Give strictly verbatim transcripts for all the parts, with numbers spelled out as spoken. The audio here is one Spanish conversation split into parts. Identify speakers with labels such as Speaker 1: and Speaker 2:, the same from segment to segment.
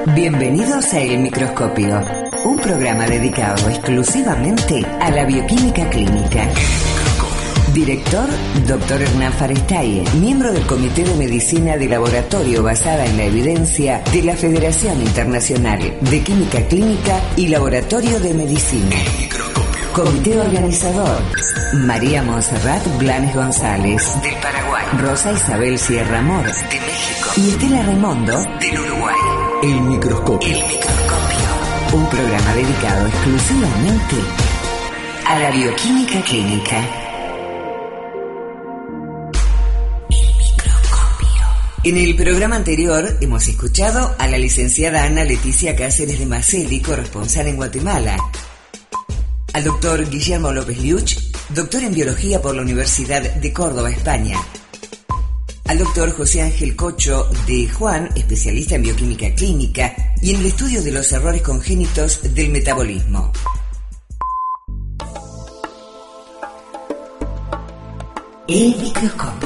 Speaker 1: Bienvenidos a El Microscopio, un programa dedicado exclusivamente a la bioquímica clínica. Director, doctor Hernán Farestaye, miembro del Comité de Medicina de Laboratorio basada en la evidencia de la Federación Internacional de Química Clínica y Laboratorio de Medicina. Comité organizador, María Montserrat Blanes González, del Paraguay, Rosa Isabel Sierra Mor, de México, y Estela Raimondo, del Uruguay. El Microscopio. El Microscopio, un programa dedicado exclusivamente a la bioquímica clínica. En el programa anterior hemos escuchado a la licenciada Ana Leticia Cáceres de Maceli, corresponsal en Guatemala, al doctor Guillermo López Liuch, doctor en Biología por la Universidad de Córdoba, España, al doctor José Ángel Cocho de Juan, especialista en bioquímica clínica y en el estudio de los errores congénitos del metabolismo. El Microscopio.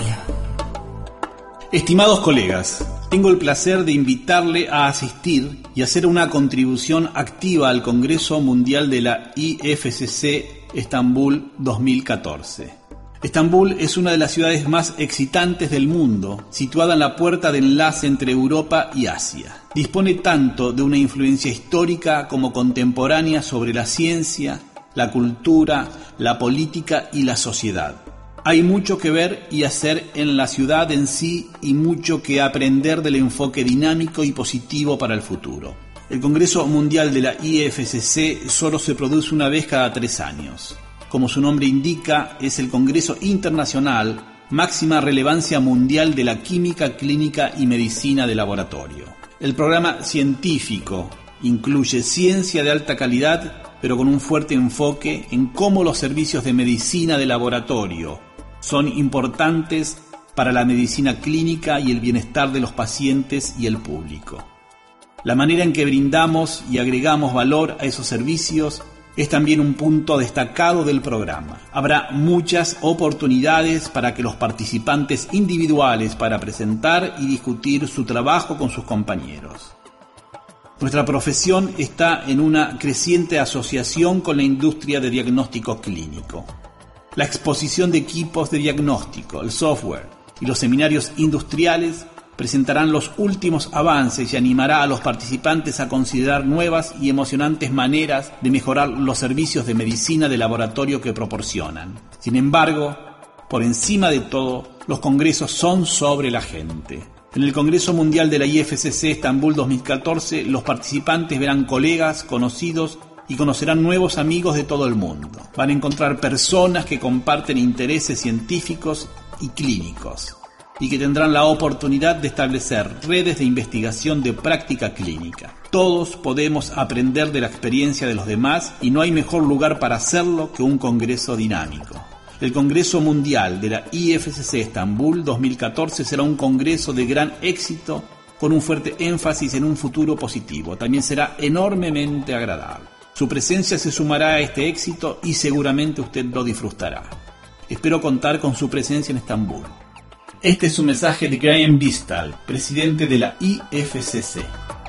Speaker 2: Estimados colegas, tengo el placer de invitarle a asistir y hacer una contribución activa al Congreso Mundial de la I F C C Estambul dos mil catorce. Estambul es una de las ciudades más excitantes del mundo, situada en la puerta de enlace entre Europa y Asia. Dispone tanto de una influencia histórica como contemporánea sobre la ciencia, la cultura, la política y la sociedad. Hay mucho que ver y hacer en la ciudad en sí y mucho que aprender del enfoque dinámico y positivo para el futuro. El Congreso Mundial de la I F C C solo se produce una vez cada tres años. Como su nombre indica, es el Congreso Internacional, máxima relevancia mundial de la química, clínica y medicina de laboratorio. El programa científico incluye ciencia de alta calidad, pero con un fuerte enfoque en cómo los servicios de medicina de laboratorio son importantes para la medicina clínica y el bienestar de los pacientes y el público. La manera en que brindamos y agregamos valor a esos servicios es también un punto destacado del programa. Habrá muchas oportunidades para que los participantes individuales para presentar y discutir su trabajo con sus compañeros. Nuestra profesión está en una creciente asociación con la industria de diagnóstico clínico. La exposición de equipos de diagnóstico, el software y los seminarios industriales presentarán los últimos avances y animará a los participantes a considerar nuevas y emocionantes maneras de mejorar los servicios de medicina de laboratorio que proporcionan. Sin embargo, por encima de todo, los congresos son sobre la gente. En el Congreso Mundial de la I F C C Estambul dos mil catorce, los participantes verán colegas, conocidos y conocerán nuevos amigos de todo el mundo. Van a encontrar personas que comparten intereses científicos y clínicos y que tendrán la oportunidad de establecer redes de investigación de práctica clínica. Todos podemos aprender de la experiencia de los demás y no hay mejor lugar para hacerlo que un congreso dinámico. El Congreso Mundial de la I F C C Estambul dos mil catorce será un congreso de gran éxito con un fuerte énfasis en un futuro positivo. También será enormemente agradable. Su presencia se sumará a este éxito y seguramente usted lo disfrutará. Espero contar con su presencia en Estambul. Este es un mensaje de Graham Bistal, presidente de la I F C C.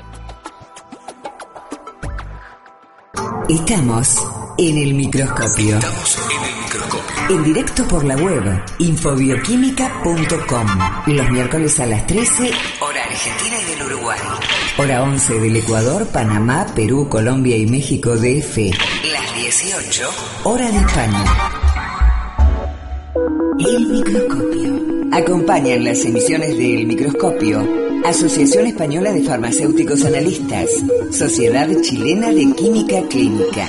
Speaker 1: Estamos en el microscopio.
Speaker 3: Estamos en el microscopio.
Speaker 1: En directo por la web, infobioquímica punto com. Los miércoles a las trece, hora argentina y del Uruguay. Hora once del Ecuador, Panamá, Perú, Colombia y México D F. Las dieciocho, hora de España. El Microscopio. Acompañan las emisiones del Microscopio Asociación Española de Farmacéuticos Analistas, Sociedad Chilena de Química Clínica.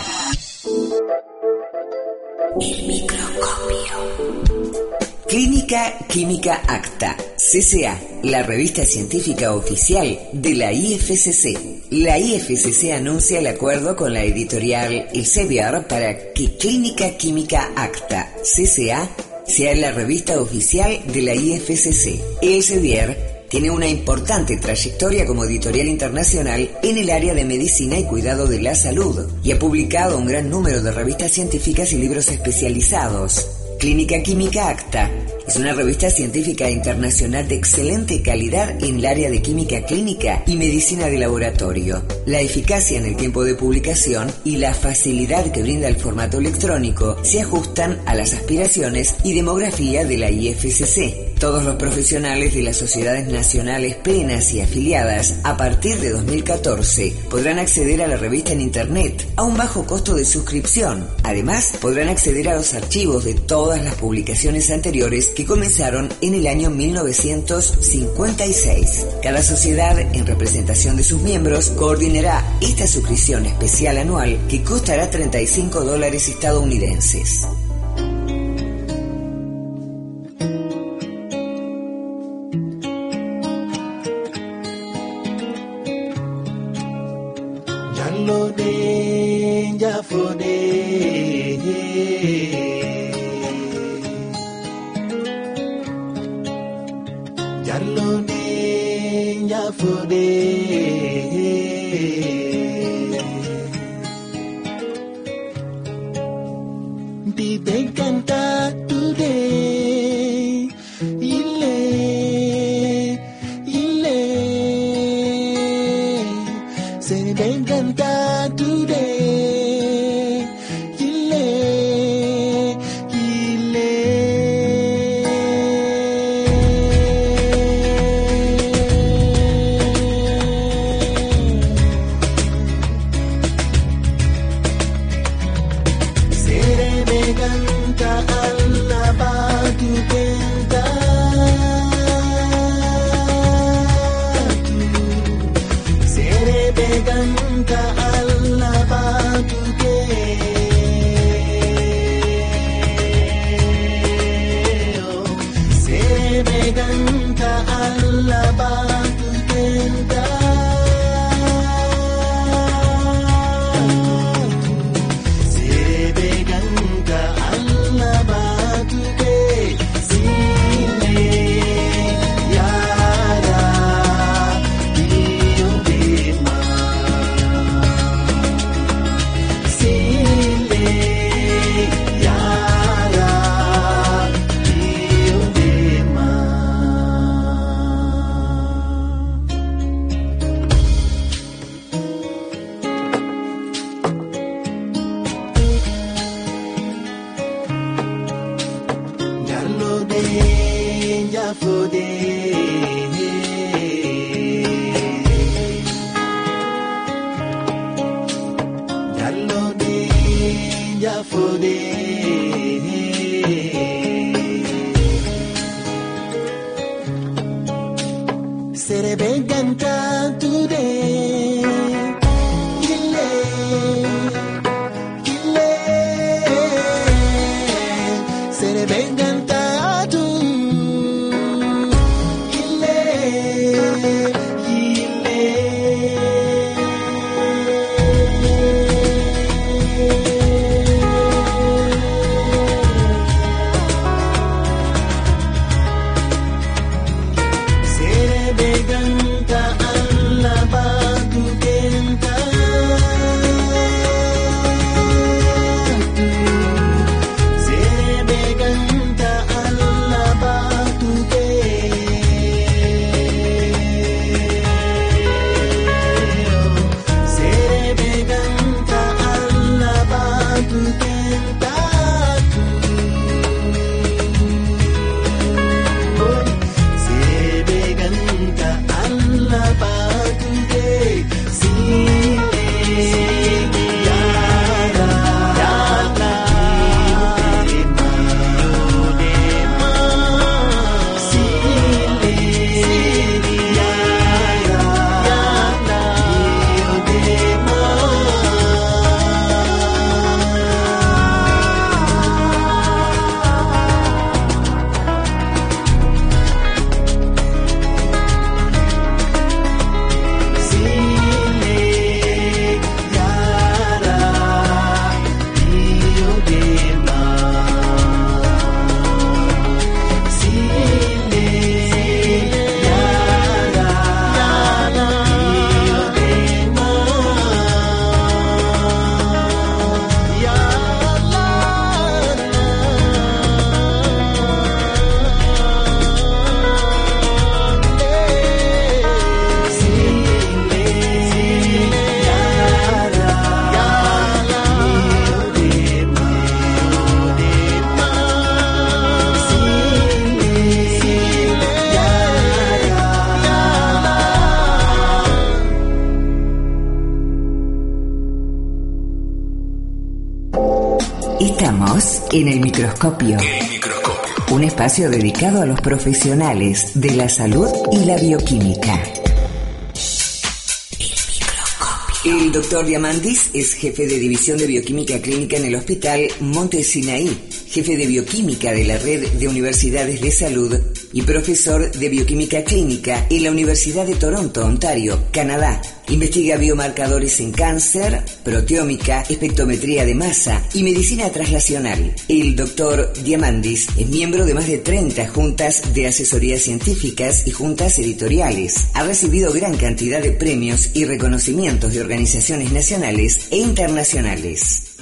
Speaker 1: El Microscopio. Clínica Química Acta, C C A, la revista científica oficial de la I F C C. La I F C C anuncia el acuerdo con la editorial Elsevier para que Clínica Química Acta, C C A, sea la revista oficial de la I F C C. Elsevier tiene una importante trayectoria como editorial internacional en el área de medicina y cuidado de la salud y ha publicado un gran número de revistas científicas y libros especializados. Clínica Química Acta Es una revista científica internacional de excelente calidad en el área de química clínica y medicina de laboratorio. La eficacia en el tiempo de publicación y la facilidad que brinda el formato electrónico se ajustan a las aspiraciones y demografía de la I F C C. Todos los profesionales de las sociedades nacionales plenas y afiliadas a partir de dos mil catorce podrán acceder a la revista en internet a un bajo costo de suscripción. Además, podrán acceder a los archivos de todas las publicaciones anteriores que comenzaron en el año mil novecientos cincuenta y seis. Cada sociedad, en representación de sus miembros, coordinará esta suscripción especial anual que costará treinta y cinco dólares estadounidenses.
Speaker 3: Canta alla
Speaker 1: Somos En el Microscopio.
Speaker 3: El Microscopio.
Speaker 1: Un espacio dedicado a los profesionales de la salud y la bioquímica. El doctor Diamandis es jefe de División de Bioquímica Clínica en el Hospital Monte Sinaí, jefe de Bioquímica de la Red de Universidades de Salud y profesor de Bioquímica Clínica en la Universidad de Toronto, Ontario, Canadá. Investiga biomarcadores en cáncer, proteómica, espectrometría de masa y medicina translacional. El doctor Diamandis es miembro de más de treinta juntas de asesorías científicas y juntas editoriales. Ha recibido gran cantidad de premios y reconocimientos de organizaciones nacionales e internacionales.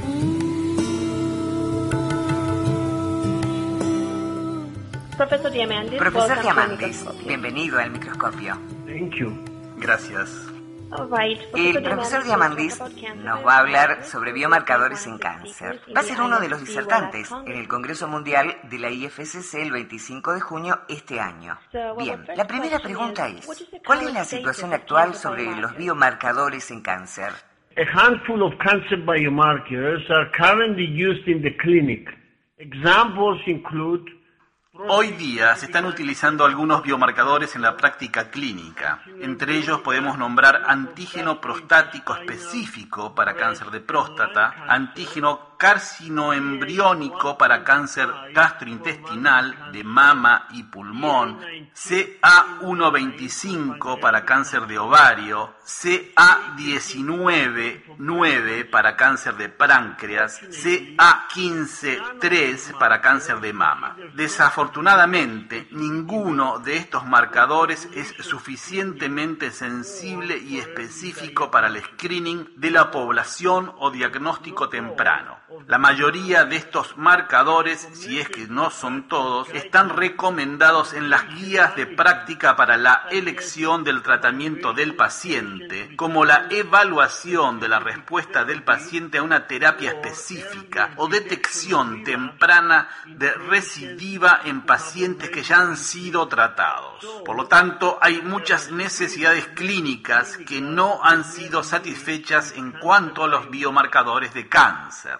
Speaker 4: Profesor Diamandis,
Speaker 1: Profesor Diamandis, bienvenido al microscopio.
Speaker 5: Thank you.
Speaker 2: Gracias.
Speaker 4: All right.
Speaker 1: El profesor Diamandis nos va a hablar sobre biomarcadores en cáncer. Va a ser uno de los disertantes en el Congreso Mundial de la I F C C el veinticinco de junio este año. Bien, la primera pregunta es, ¿cuál es la situación actual sobre los biomarcadores en cáncer?
Speaker 5: A handful of cancer biomarkers are currently used in the clinic. Examples include
Speaker 2: Hoy día se están utilizando algunos biomarcadores en la práctica clínica. Entre ellos podemos nombrar antígeno prostático específico para cáncer de próstata, antígeno carcinoembriónico para cáncer gastrointestinal, de mama y pulmón, C A ciento veinticinco para cáncer de ovario, C A diecinueve nueve para cáncer de páncreas, C A quince tres para cáncer de mama. Desafortunadamente, ninguno de estos marcadores es suficientemente sensible y específico para el screening de la población o diagnóstico temprano. La mayoría de estos marcadores, si es que no son todos, están recomendados en las guías de práctica para la elección del tratamiento del paciente, como la evaluación de la respuesta del paciente a una terapia específica o detección temprana de recidiva en pacientes que ya han sido tratados. Por lo tanto, hay muchas necesidades clínicas que no han sido satisfechas en cuanto a los biomarcadores de cáncer.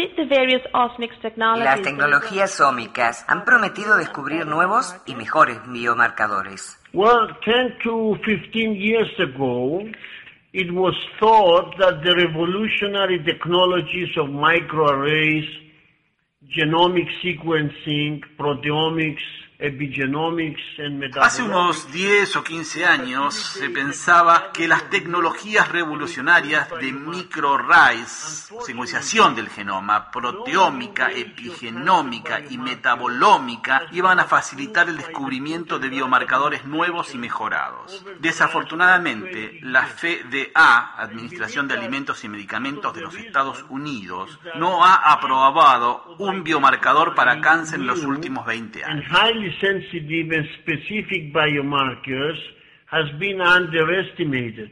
Speaker 1: Las tecnologías ómicas han prometido descubrir nuevos y mejores biomarcadores.
Speaker 5: Well, ten to fifteen years ago, it was thought that the revolutionary technologies of microarrays, genomic sequencing, proteomics, epigenomics and metabolomics.
Speaker 2: Hace unos diez o quince años se pensaba que las tecnologías revolucionarias de microarrays, secuenciación del genoma, proteómica, epigenómica y metabolómica iban a facilitar el descubrimiento de biomarcadores nuevos y mejorados. Desafortunadamente, la F D A, Administración de Alimentos y Medicamentos de los Estados Unidos, no ha aprobado un biomarcador para cáncer en los últimos veinte años.
Speaker 5: Sensitive and specific biomarkers has been underestimated.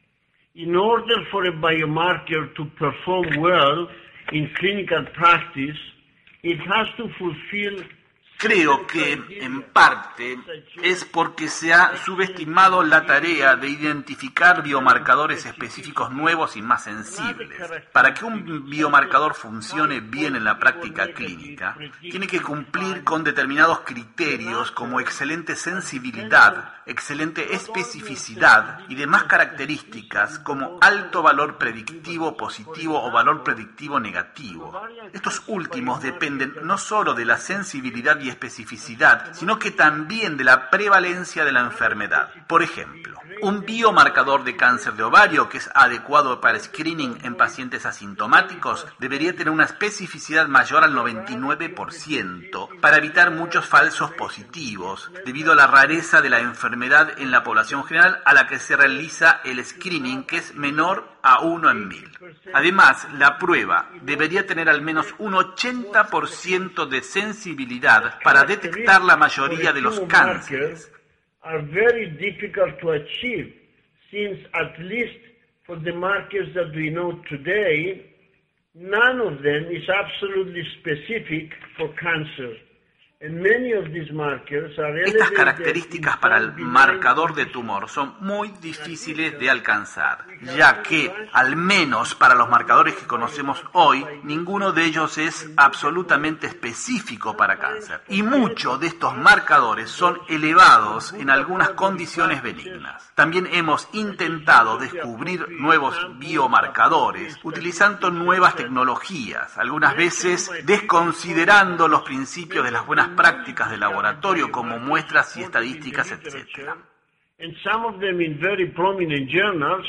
Speaker 5: In order for a biomarker to perform well in clinical practice, it has to fulfill.
Speaker 2: Creo que, en parte, es porque se ha subestimado la tarea de identificar biomarcadores específicos nuevos y más sensibles. Para que un biomarcador funcione bien en la práctica clínica, tiene que cumplir con determinados criterios como excelente sensibilidad, excelente especificidad y demás características como alto valor predictivo positivo o valor predictivo negativo. Estos últimos dependen no solo de la sensibilidad y especificidad, sino que también de la prevalencia de la enfermedad. Por ejemplo, un biomarcador de cáncer de ovario que es adecuado para screening en pacientes asintomáticos debería tener una especificidad mayor al noventa y nueve por ciento para evitar muchos falsos positivos, debido a la rareza de la enfermedad en la población general a la que se realiza el screening, que es menor a uno en mil. Además, la prueba debería tener al menos un ochenta por ciento de sensibilidad para detectar la mayoría de los cánceres.
Speaker 5: Are very difficult to achieve, since at least for the markers that we know today, none of them is absolutely specific for cancer.
Speaker 2: Estas características para el marcador de tumor son muy difíciles de alcanzar, ya que, al menos para los marcadores que conocemos hoy, ninguno de ellos es absolutamente específico para cáncer. Y muchos de estos marcadores son elevados en algunas condiciones benignas. También hemos intentado descubrir nuevos biomarcadores utilizando nuevas tecnologías, algunas veces desconsiderando los principios de las buenas prácticas de laboratorio como muestras y estadísticas, etcétera.
Speaker 5: And some of them in very prominent journals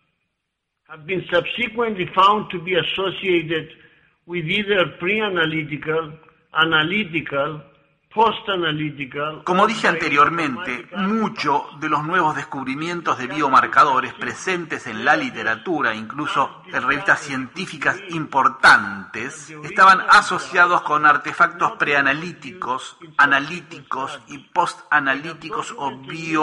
Speaker 5: have been subsequently found to be associated with either pre-analytical, analytical, post-analytical.
Speaker 2: Como dije anteriormente, muchos de los nuevos descubrimientos de biomarcadores presentes en la literatura, incluso en revistas científicas importantes, estaban asociados con artefactos preanalíticos, analíticos y postanalíticos o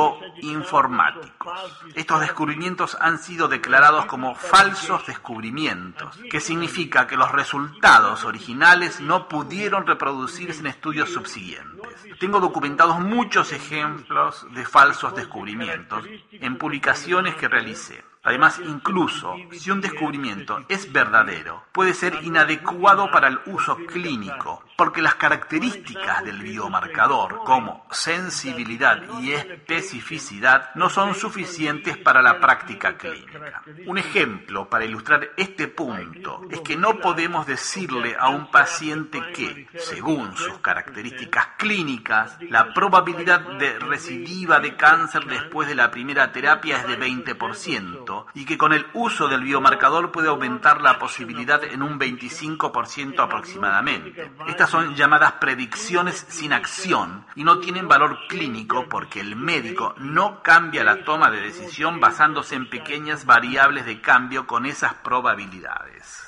Speaker 2: bioinformáticos. Estos descubrimientos han sido declarados como falsos descubrimientos, que significa que los resultados originales no pudieron reproducirse en estudios subsiguientes. Tengo documentados muchos ejemplos de falsos descubrimientos en publicaciones que realicé. Además, incluso si un descubrimiento es verdadero, puede ser inadecuado para el uso clínico, porque las características del biomarcador, como sensibilidad y especificidad, no son suficientes para la práctica clínica. Un ejemplo para ilustrar este punto es que no podemos decirle a un paciente que, según sus características clínicas, la probabilidad de recidiva de cáncer después de la primera terapia es de veinte por ciento, y que con el uso del biomarcador puede aumentar la posibilidad en un veinticinco por ciento aproximadamente. Estas son llamadas predicciones sin acción y no tienen valor clínico porque el médico no cambia la toma de decisión basándose en pequeñas variables de cambio con esas probabilidades.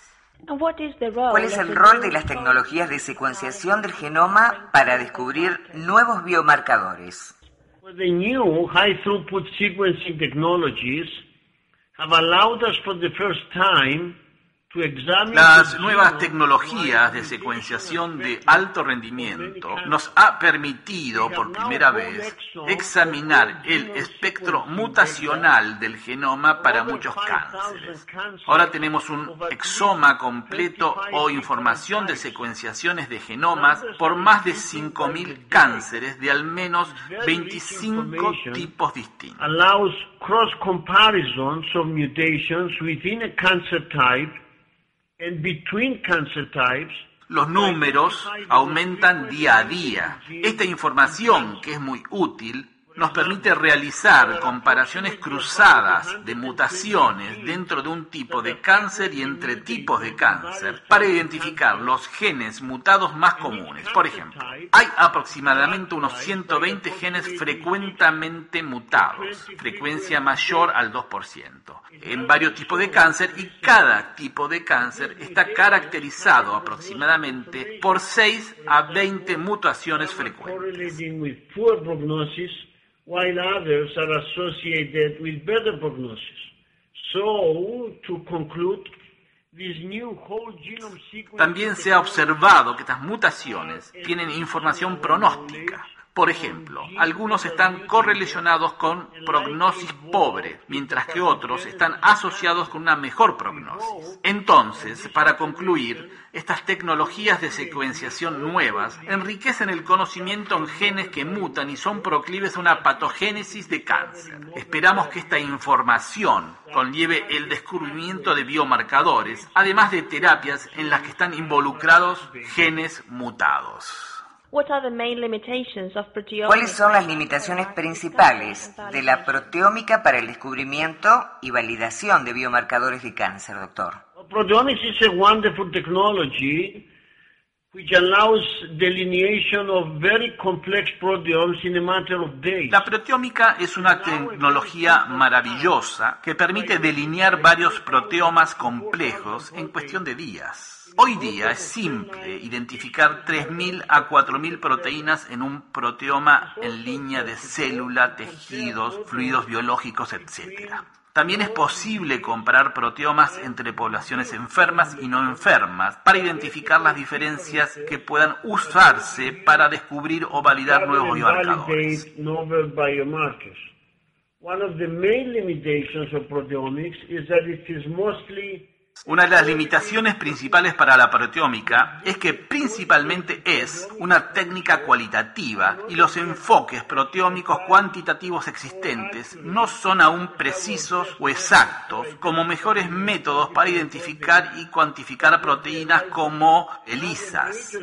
Speaker 1: ¿Cuál es el rol de las tecnologías de secuenciación del genoma para descubrir nuevos biomarcadores?
Speaker 5: The new high-throughput sequencing technologies have allowed us for the first time to examine.
Speaker 2: Las nuevas tecnologías de secuenciación de alto rendimiento nos ha permitido por primera vez examinar el espectro mutacional del genoma para muchos cánceres. Ahora tenemos un exoma completo o información de secuenciaciones de genomas por más de cinco mil cánceres de al menos veinticinco tipos distintos.
Speaker 5: Allows cross comparisons of mutations within a cancer type and between cancer types.
Speaker 2: Los números aumentan día a día. Esta información, que es muy útil, nos permite realizar comparaciones cruzadas de mutaciones dentro de un tipo de cáncer y entre tipos de cáncer para identificar los genes mutados más comunes. Por ejemplo, hay aproximadamente unos ciento veinte genes frecuentemente mutados, frecuencia mayor al dos por ciento, en varios tipos de cáncer, y cada tipo de cáncer está caracterizado aproximadamente por seis a veinte mutaciones frecuentes.
Speaker 5: While others are associated with better prognosis. So, to conclude, this new whole genome sequence.
Speaker 2: También se ha observado que estas mutaciones tienen información pronóstica. Por ejemplo, algunos están correlacionados con prognosis pobre, mientras que otros están asociados con una mejor prognosis. Entonces, para concluir, estas tecnologías de secuenciación nuevas enriquecen el conocimiento en genes que mutan y son proclives a una patogénesis de cáncer. Esperamos que esta información conlleve el descubrimiento de biomarcadores, además de terapias en las que están involucrados genes mutados.
Speaker 1: ¿Cuáles son las limitaciones principales de la proteómica para el descubrimiento y validación de biomarcadores de cáncer, doctor?
Speaker 5: Proteomics is a wonderful technology which allows delineation of very complex proteomes in a matter of days.
Speaker 2: La proteómica es una tecnología maravillosa que permite delinear varios proteomas complejos en cuestión de días. Hoy día es simple identificar tres mil a cuatro mil proteínas en un proteoma en línea de célula, tejidos, fluidos biológicos, etcétera. También es posible comparar proteomas entre poblaciones enfermas y no enfermas para identificar las diferencias que puedan usarse para descubrir o validar nuevos biomarcadores.
Speaker 5: One of the main limitations of proteomics is that it is mostly
Speaker 2: Una de las limitaciones principales para la proteómica es que principalmente es una técnica cualitativa y los enfoques proteómicos cuantitativos existentes no son aún precisos o exactos como mejores métodos para identificar y cuantificar proteínas como ELISAs.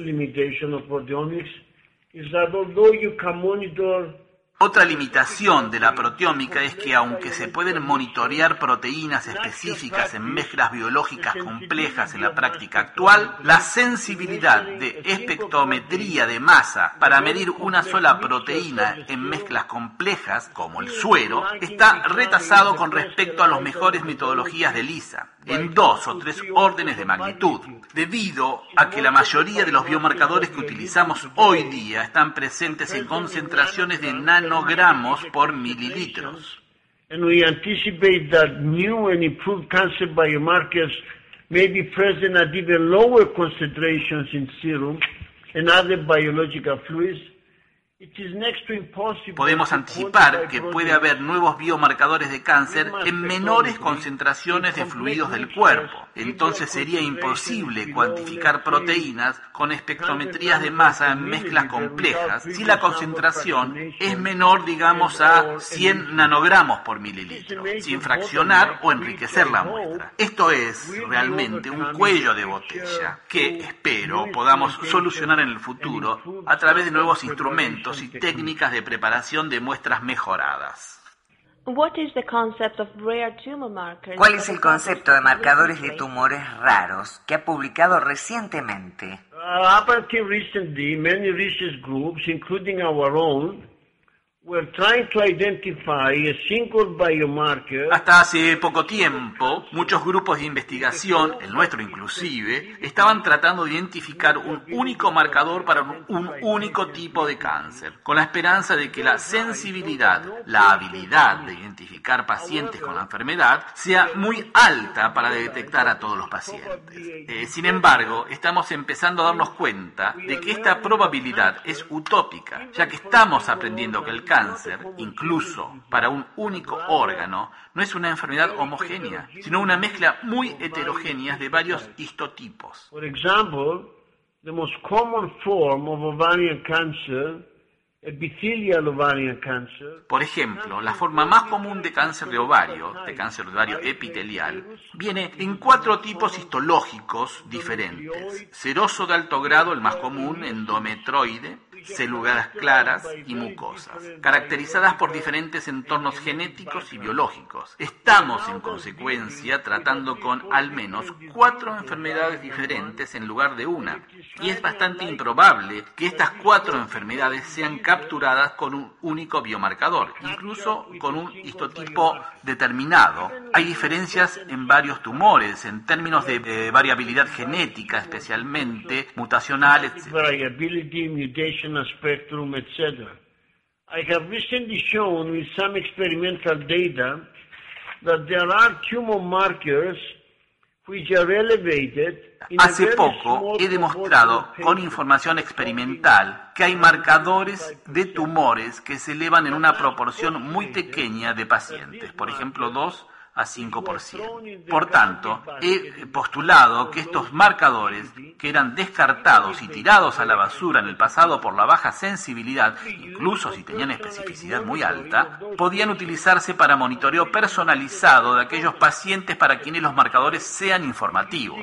Speaker 2: Otra limitación de la proteómica es que aunque se pueden monitorear proteínas específicas en mezclas biológicas complejas en la práctica actual, la sensibilidad de espectrometría de masa para medir una sola proteína en mezclas complejas, como el suero, está retrasado con respecto a las mejores metodologías de ELISA, en dos o tres órdenes de magnitud, debido a que la mayoría de los biomarcadores que utilizamos hoy día están presentes en concentraciones de nanogramos por mililitros.
Speaker 5: And we anticipate that new and improved cancer biomarkers may be present at even lower concentrations in serum and other biological fluids.
Speaker 2: Podemos anticipar que puede haber nuevos biomarcadores de cáncer en menores concentraciones de fluidos del cuerpo. Entonces sería imposible cuantificar proteínas con espectrometrías de masa en mezclas complejas si la concentración es menor, digamos, a cien nanogramos por mililitro, sin fraccionar o enriquecer la muestra. Esto es realmente un cuello de botella que espero podamos solucionar en el futuro a través de nuevos instrumentos y técnicas de preparación de muestras mejoradas.
Speaker 1: ¿Cuál es el concepto de marcadores de tumores raros que ha publicado recientemente?
Speaker 5: Uh, up until recently, many research groups, including our own, were trying to identify a single biomarker.
Speaker 2: Hasta hace poco tiempo, muchos grupos de investigación, el nuestro inclusive, estaban tratando de identificar un único marcador para un, un único tipo de cáncer, con la esperanza de que la sensibilidad, la habilidad de identificar pacientes con la enfermedad, sea muy alta para detectar a todos los pacientes. Eh, sin embargo, estamos empezando a darnos cuenta de que esta probabilidad es utópica, ya que estamos aprendiendo que el cáncer cáncer, incluso para un único órgano, no es una enfermedad homogénea, sino una mezcla muy heterogénea de varios histotipos.
Speaker 5: For example, the most common form of ovarian cancer, epithelial ovarian cancer.
Speaker 2: Por ejemplo, la forma más común de cáncer de ovario, de cáncer de ovario epitelial, viene en cuatro tipos histológicos diferentes. Seroso de alto grado, el más común, endometroide, células claras y mucosas, caracterizadas por diferentes entornos genéticos y biológicos. Estamos, en consecuencia, tratando con al menos cuatro enfermedades diferentes en lugar de una, y es bastante improbable que estas cuatro enfermedades sean capturadas con un único biomarcador, incluso con un histotipo determinado. Hay diferencias en varios tumores, en términos de, de variabilidad genética, especialmente mutacional, etcétera.
Speaker 5: Spectrum, et cetera. I have recently shown with some experimental data that there are tumor markers which are elevated.
Speaker 2: Hace poco he demostrado con información experimental que hay marcadores de tumores que se elevan en una proporción muy pequeña de pacientes, por ejemplo dos a cinco por ciento. Por tanto, he postulado que estos marcadores, que eran descartados y tirados a la basura en el pasado por la baja sensibilidad, incluso si tenían especificidad muy alta, podían utilizarse para monitoreo personalizado de aquellos pacientes para quienes los marcadores sean informativos.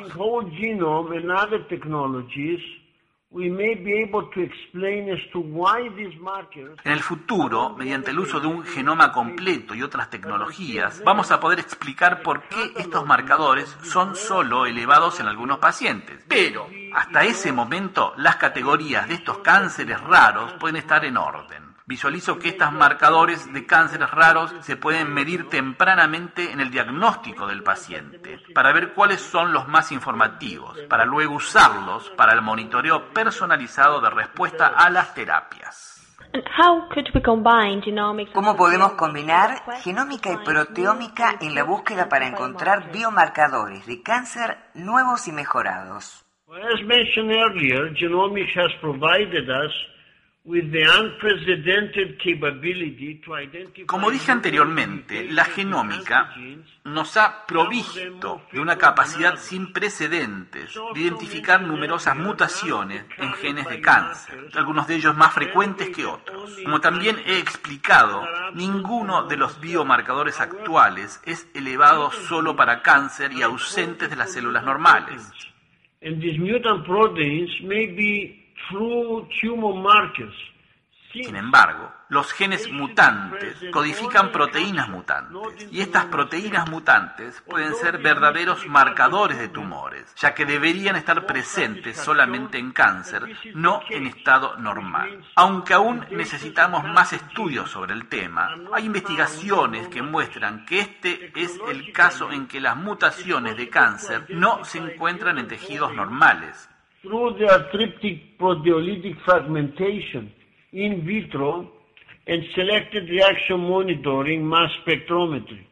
Speaker 2: En el futuro, mediante el uso de un genoma completo y otras tecnologías, vamos a poder explicar por qué estos marcadores son solo elevados en algunos pacientes. Pero, hasta ese momento, las categorías de estos cánceres raros pueden estar en orden. Visualizo que estos marcadores de cánceres raros se pueden medir tempranamente en el diagnóstico del paciente para ver cuáles son los más informativos, para luego usarlos para el monitoreo personalizado de respuesta a las terapias.
Speaker 1: ¿Cómo podemos combinar genómica y proteómica en la búsqueda para encontrar biomarcadores de cáncer nuevos y mejorados?
Speaker 5: As mentioned earlier, genomics has provided us with the unprecedented capability to identify.
Speaker 2: Como dije anteriormente, la genómica nos ha provisto de una capacidad sin precedentes de identificar numerosas mutaciones en genes de cáncer, algunos de ellos más frecuentes que otros. Como también he explicado, ninguno de los biomarcadores actuales es elevado solo para cáncer y ausentes de las células normales.
Speaker 5: And these mutant proteins may be true tumor markers.
Speaker 2: Sin embargo, los genes mutantes codifican proteínas mutantes, y estas proteínas mutantes pueden ser verdaderos marcadores de tumores, ya que deberían estar presentes solamente en cáncer, no en estado normal. Aunque aún necesitamos más estudios sobre el tema, hay investigaciones que muestran que este es el caso en que las mutaciones de cáncer no se encuentran en tejidos normales.
Speaker 5: Through their tryptic proteolytic fragmentation in vitro and selected reaction monitoring mass spectrometry.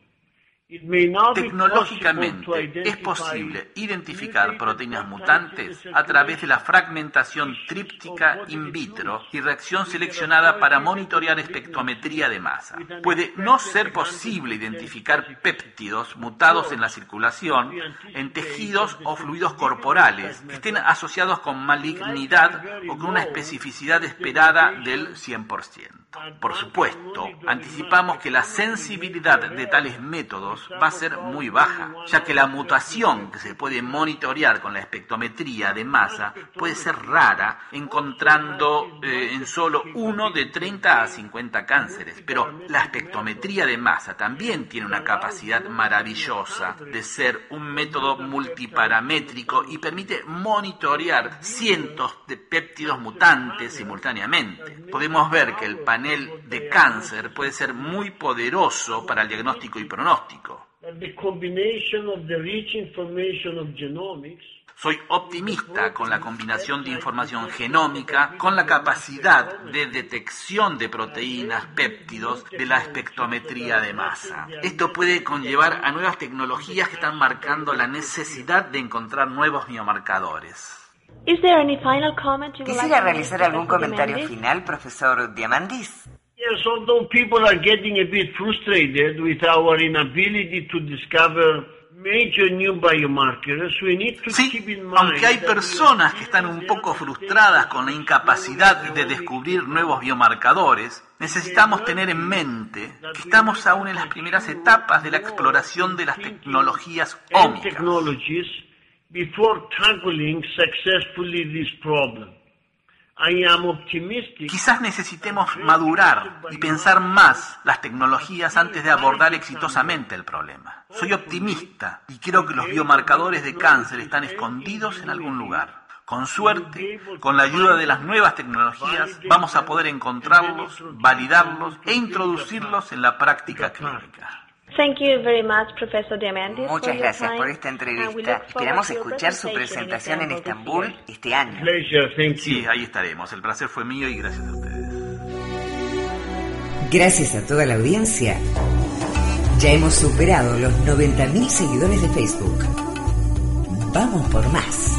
Speaker 2: Tecnológicamente es posible identificar proteínas mutantes a través de la fragmentación tríptica in vitro y reacción seleccionada para monitorear espectrometría de masa. Puede no ser posible identificar péptidos mutados en la circulación, en tejidos o fluidos corporales que estén asociados con malignidad o con una especificidad esperada del cien por ciento. Por supuesto, anticipamos que la sensibilidad de tales métodos va a ser muy baja, ya que la mutación que se puede monitorear con la espectrometría de masa puede ser rara, encontrando eh, en solo uno de treinta a cincuenta cánceres, pero la espectrometría de masa también tiene una capacidad maravillosa de ser un método multiparamétrico y permite monitorear cientos de péptidos mutantes simultáneamente. Podemos ver que el panel de cáncer puede ser muy poderoso para el diagnóstico y pronóstico. Soy optimista con la combinación de información genómica con la capacidad de detección de proteínas, péptidos de la espectrometría de masa. Esto puede conllevar a nuevas tecnologías que están marcando la necesidad de encontrar nuevos biomarcadores.
Speaker 1: ¿Quisiera realizar algún comentario final, profesor Diamandis?
Speaker 5: Yes, although people are getting a bit frustrated with our inability to discover major new biomarkers, we need to
Speaker 2: Sí,
Speaker 5: keep in mind
Speaker 2: aunque hay
Speaker 5: that
Speaker 2: personas que están un poco frustradas con la incapacidad de descubrir nuevos biomarcadores, necesitamos tener en mente que estamos aún en las primeras etapas de la exploración de las tecnologías
Speaker 5: and
Speaker 2: ómicas.
Speaker 5: technologies before tackling successfully this problem. I am optimistic.
Speaker 2: Quizás necesitemos madurar y pensar más las tecnologías antes de abordar exitosamente el problema. Soy optimista y creo que los biomarcadores de cáncer están escondidos en algún lugar. Con suerte, con la ayuda de las nuevas tecnologías, vamos a poder encontrarlos, validarlos e introducirlos en la práctica clínica.
Speaker 4: Thank you very much, Professor Diamandis.
Speaker 1: Muchas gracias por esta entrevista. Esperamos escuchar su presentación en Estambul este año.
Speaker 5: Pleasure, thank you.
Speaker 2: Sí, ahí estaremos. El placer fue mío y gracias a ustedes.
Speaker 1: Gracias a toda la audiencia. Ya hemos superado los noventa mil seguidores de Facebook. Vamos por más.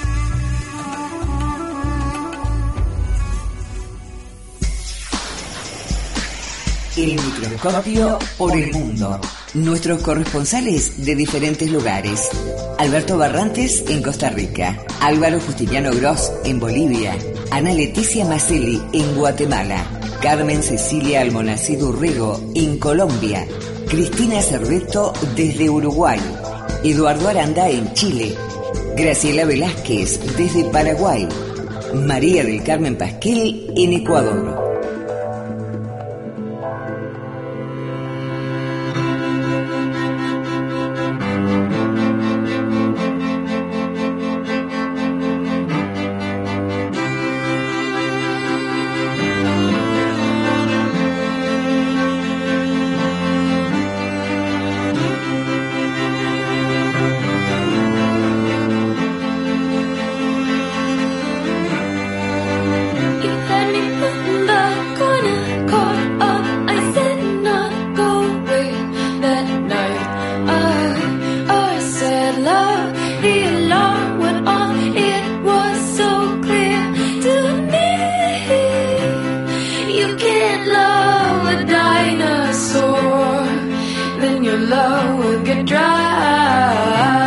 Speaker 1: El microscopio por el mundo. Nuestros corresponsales de diferentes lugares. Alberto Barrantes en Costa Rica, Álvaro Justiniano Gross en Bolivia, Ana Leticia Maselli en Guatemala, Carmen Cecilia Almonacid Urrego en Colombia, Cristina Cerveto desde Uruguay, Eduardo Aranda en Chile, Graciela Velázquez desde Paraguay, María del Carmen Pasquel en Ecuador.
Speaker 3: The you can't love a dinosaur, then your love will get dry.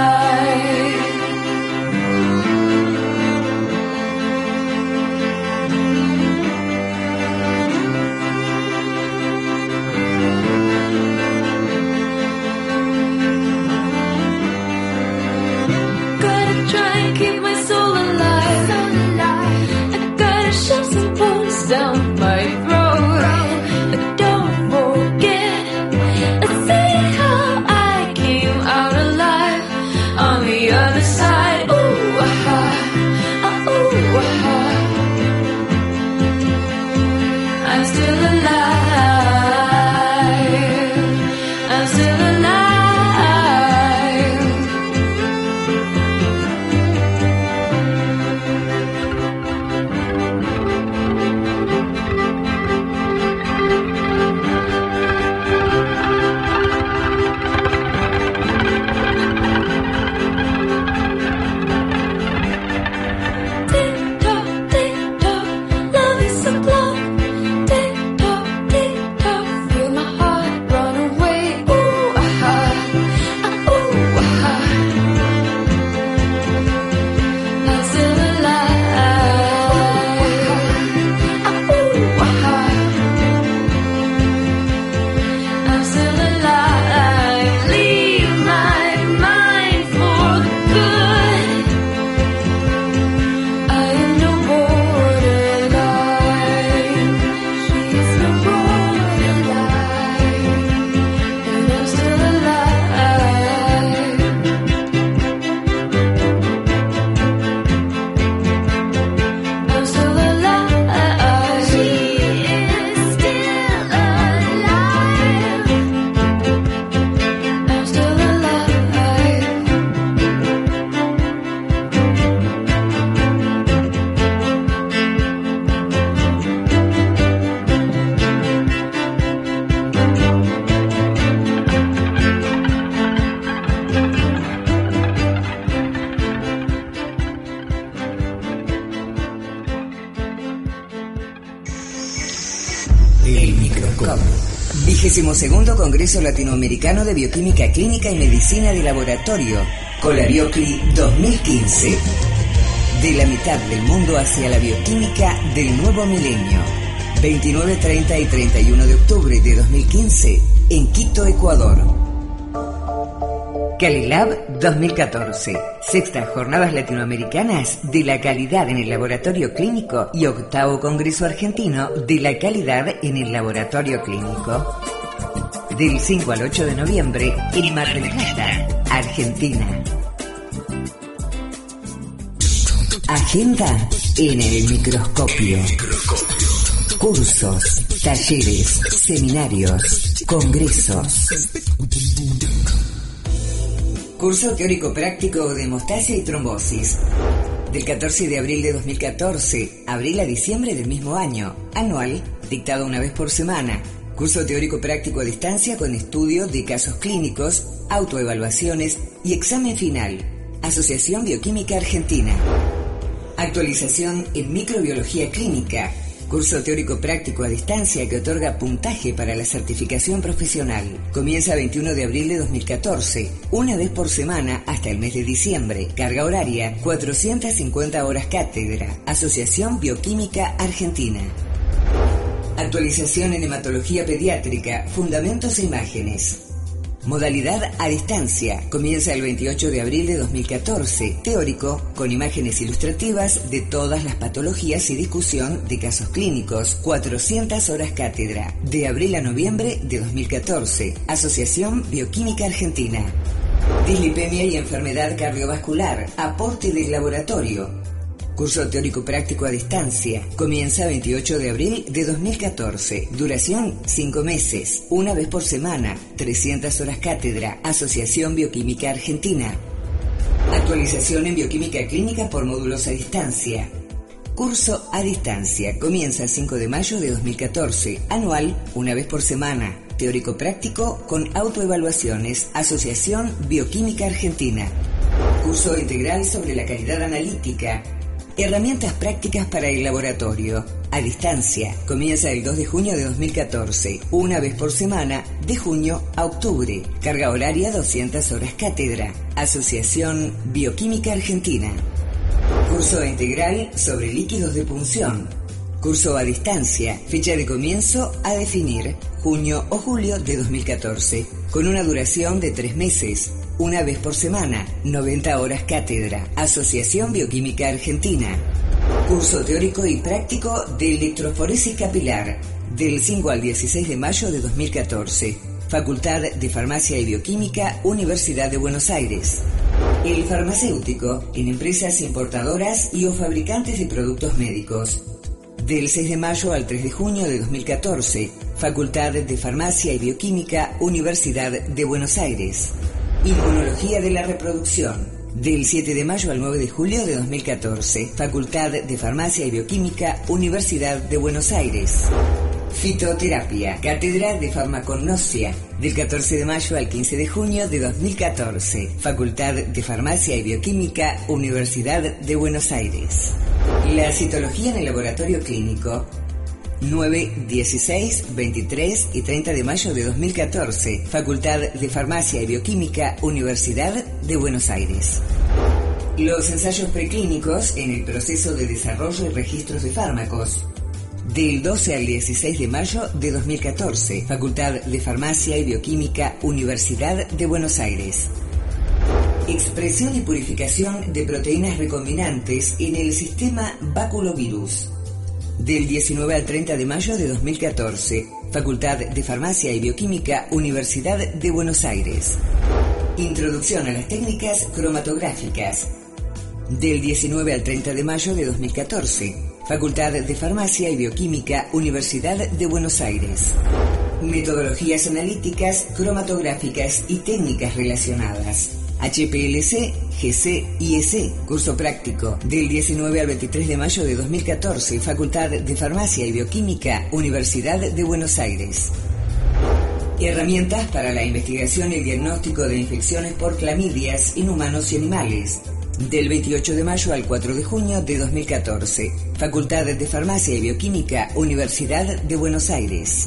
Speaker 3: Down my throat, but don't forget, see how I came out alive on the other side. Ooh, ah, ooh, ah. I'm still alive. I'm still alive.
Speaker 1: Segundo Congreso Latinoamericano de Bioquímica Clínica y Medicina de Laboratorio, Colabiocli dos mil quince. De la mitad del mundo hacia la bioquímica del nuevo milenio. veintinueve, treinta y treinta y uno de octubre de dos mil quince en Quito, Ecuador. CaliLab dos mil catorce. Sextas Jornadas Latinoamericanas de la Calidad en el Laboratorio Clínico y octavo Congreso Argentino de la Calidad en el Laboratorio Clínico. Del cinco al ocho de noviembre en Mar del Plata, Argentina. Agenda en el microscopio. Cursos, talleres, seminarios, congresos. Curso teórico práctico de hemostasia y trombosis. Del catorce de abril de dos mil catorce, abril a diciembre del mismo año. Anual, dictado una vez por semana. Curso teórico práctico a distancia con estudio de casos clínicos, autoevaluaciones y examen final. Asociación Bioquímica Argentina. Actualización en microbiología clínica. Curso teórico práctico a distancia que otorga puntaje para la certificación profesional. Comienza veintiuno de abril de dos mil catorce, una vez por semana hasta el mes de diciembre. Carga horaria, cuatrocientas cincuenta horas cátedra. Asociación Bioquímica Argentina. Actualización en hematología pediátrica, fundamentos e imágenes. Modalidad a distancia. Comienza el veintiocho de abril de dos mil catorce. Teórico, con imágenes ilustrativas de todas las patologías y discusión de casos clínicos. cuatrocientas horas cátedra. De abril a noviembre de dos mil catorce. Asociación Bioquímica Argentina. Dislipemia y enfermedad cardiovascular. Aporte del laboratorio. Curso teórico práctico a distancia. Comienza veintiocho de abril de dos mil catorce. Duración cinco meses. Una vez por semana. trescientas horas cátedra. Asociación Bioquímica Argentina. Actualización en bioquímica clínica por módulos a distancia. Curso a distancia. Comienza cinco de mayo de dos mil catorce. Anual, una vez por semana. Teórico práctico con autoevaluaciones. Asociación Bioquímica Argentina. Curso integral sobre la calidad analítica. Herramientas prácticas para el laboratorio. a distancia. Comienza el dos de junio de dos mil catorce, una vez por semana, de junio a octubre. Carga horaria doscientas horas cátedra. Asociación Bioquímica Argentina. Curso integral sobre líquidos de punción. Curso a distancia. Fecha de comienzo a definir, junio o julio de dos mil catorce, con una duración de tres meses. Una vez por semana, noventa horas cátedra. Asociación Bioquímica Argentina. Curso teórico y práctico de electroforesis capilar, del cinco al dieciséis de mayo de dos mil catorce. Facultad de Farmacia y Bioquímica, Universidad de Buenos Aires. El farmacéutico en empresas importadoras y o fabricantes de productos médicos. Del seis de mayo al tres de junio de dos mil catorce. Facultad de Farmacia y Bioquímica, Universidad de Buenos Aires. Inmunología de la reproducción. Del siete de mayo al nueve de julio de dos mil catorce. Facultad de Farmacia y Bioquímica, Universidad de Buenos Aires. Fitoterapia. Cátedra de Farmacognosia. Del catorce de mayo al quince de junio de dos mil catorce. Facultad de Farmacia y Bioquímica, Universidad de Buenos Aires. La citología en el laboratorio clínico. nueve, dieciséis, veintitrés y treinta de mayo de dos mil catorce. Facultad de Farmacia y Bioquímica, Universidad de Buenos Aires. Los ensayos preclínicos en el proceso de desarrollo y registros de fármacos. Del doce al dieciséis de mayo de dos mil catorce. Facultad de Farmacia y Bioquímica, Universidad de Buenos Aires. Expresión y purificación de proteínas recombinantes en el sistema baculovirus. Del diecinueve al treinta de mayo de dos mil catorce. Facultad de Farmacia y Bioquímica, Universidad de Buenos Aires. Introducción a las técnicas cromatográficas. Del diecinueve al treinta de mayo de dos mil catorce. Facultad de Farmacia y Bioquímica, Universidad de Buenos Aires. Metodologías analíticas, cromatográficas y técnicas relacionadas. H P L C, G C y E C, curso práctico, del diecinueve al veintitrés de mayo de dos mil catorce, Facultad de Farmacia y Bioquímica, Universidad de Buenos Aires. Herramientas para la investigación y el diagnóstico de infecciones por clamidias en humanos y animales, del veintiocho de mayo al cuatro de junio de dos mil catorce, Facultad de Farmacia y Bioquímica, Universidad de Buenos Aires.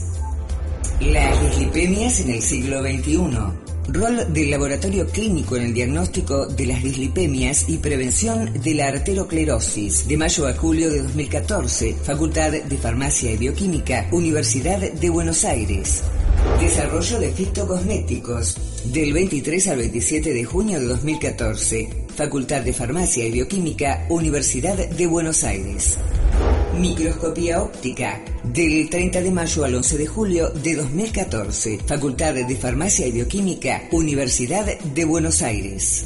Speaker 1: Las dislipemias en el siglo veintiuno. Rol del laboratorio clínico en el diagnóstico de las dislipemias y prevención de la arteriosclerosis, de mayo a julio de dos mil catorce, Facultad de Farmacia y Bioquímica, Universidad de Buenos Aires. Desarrollo de fitocosméticos, del veintitrés al veintisiete de junio de dos mil catorce, Facultad de Farmacia y Bioquímica, Universidad de Buenos Aires. Microscopía óptica, del treinta de mayo al once de julio de dos mil catorce, Facultad de Farmacia y Bioquímica, Universidad de Buenos Aires.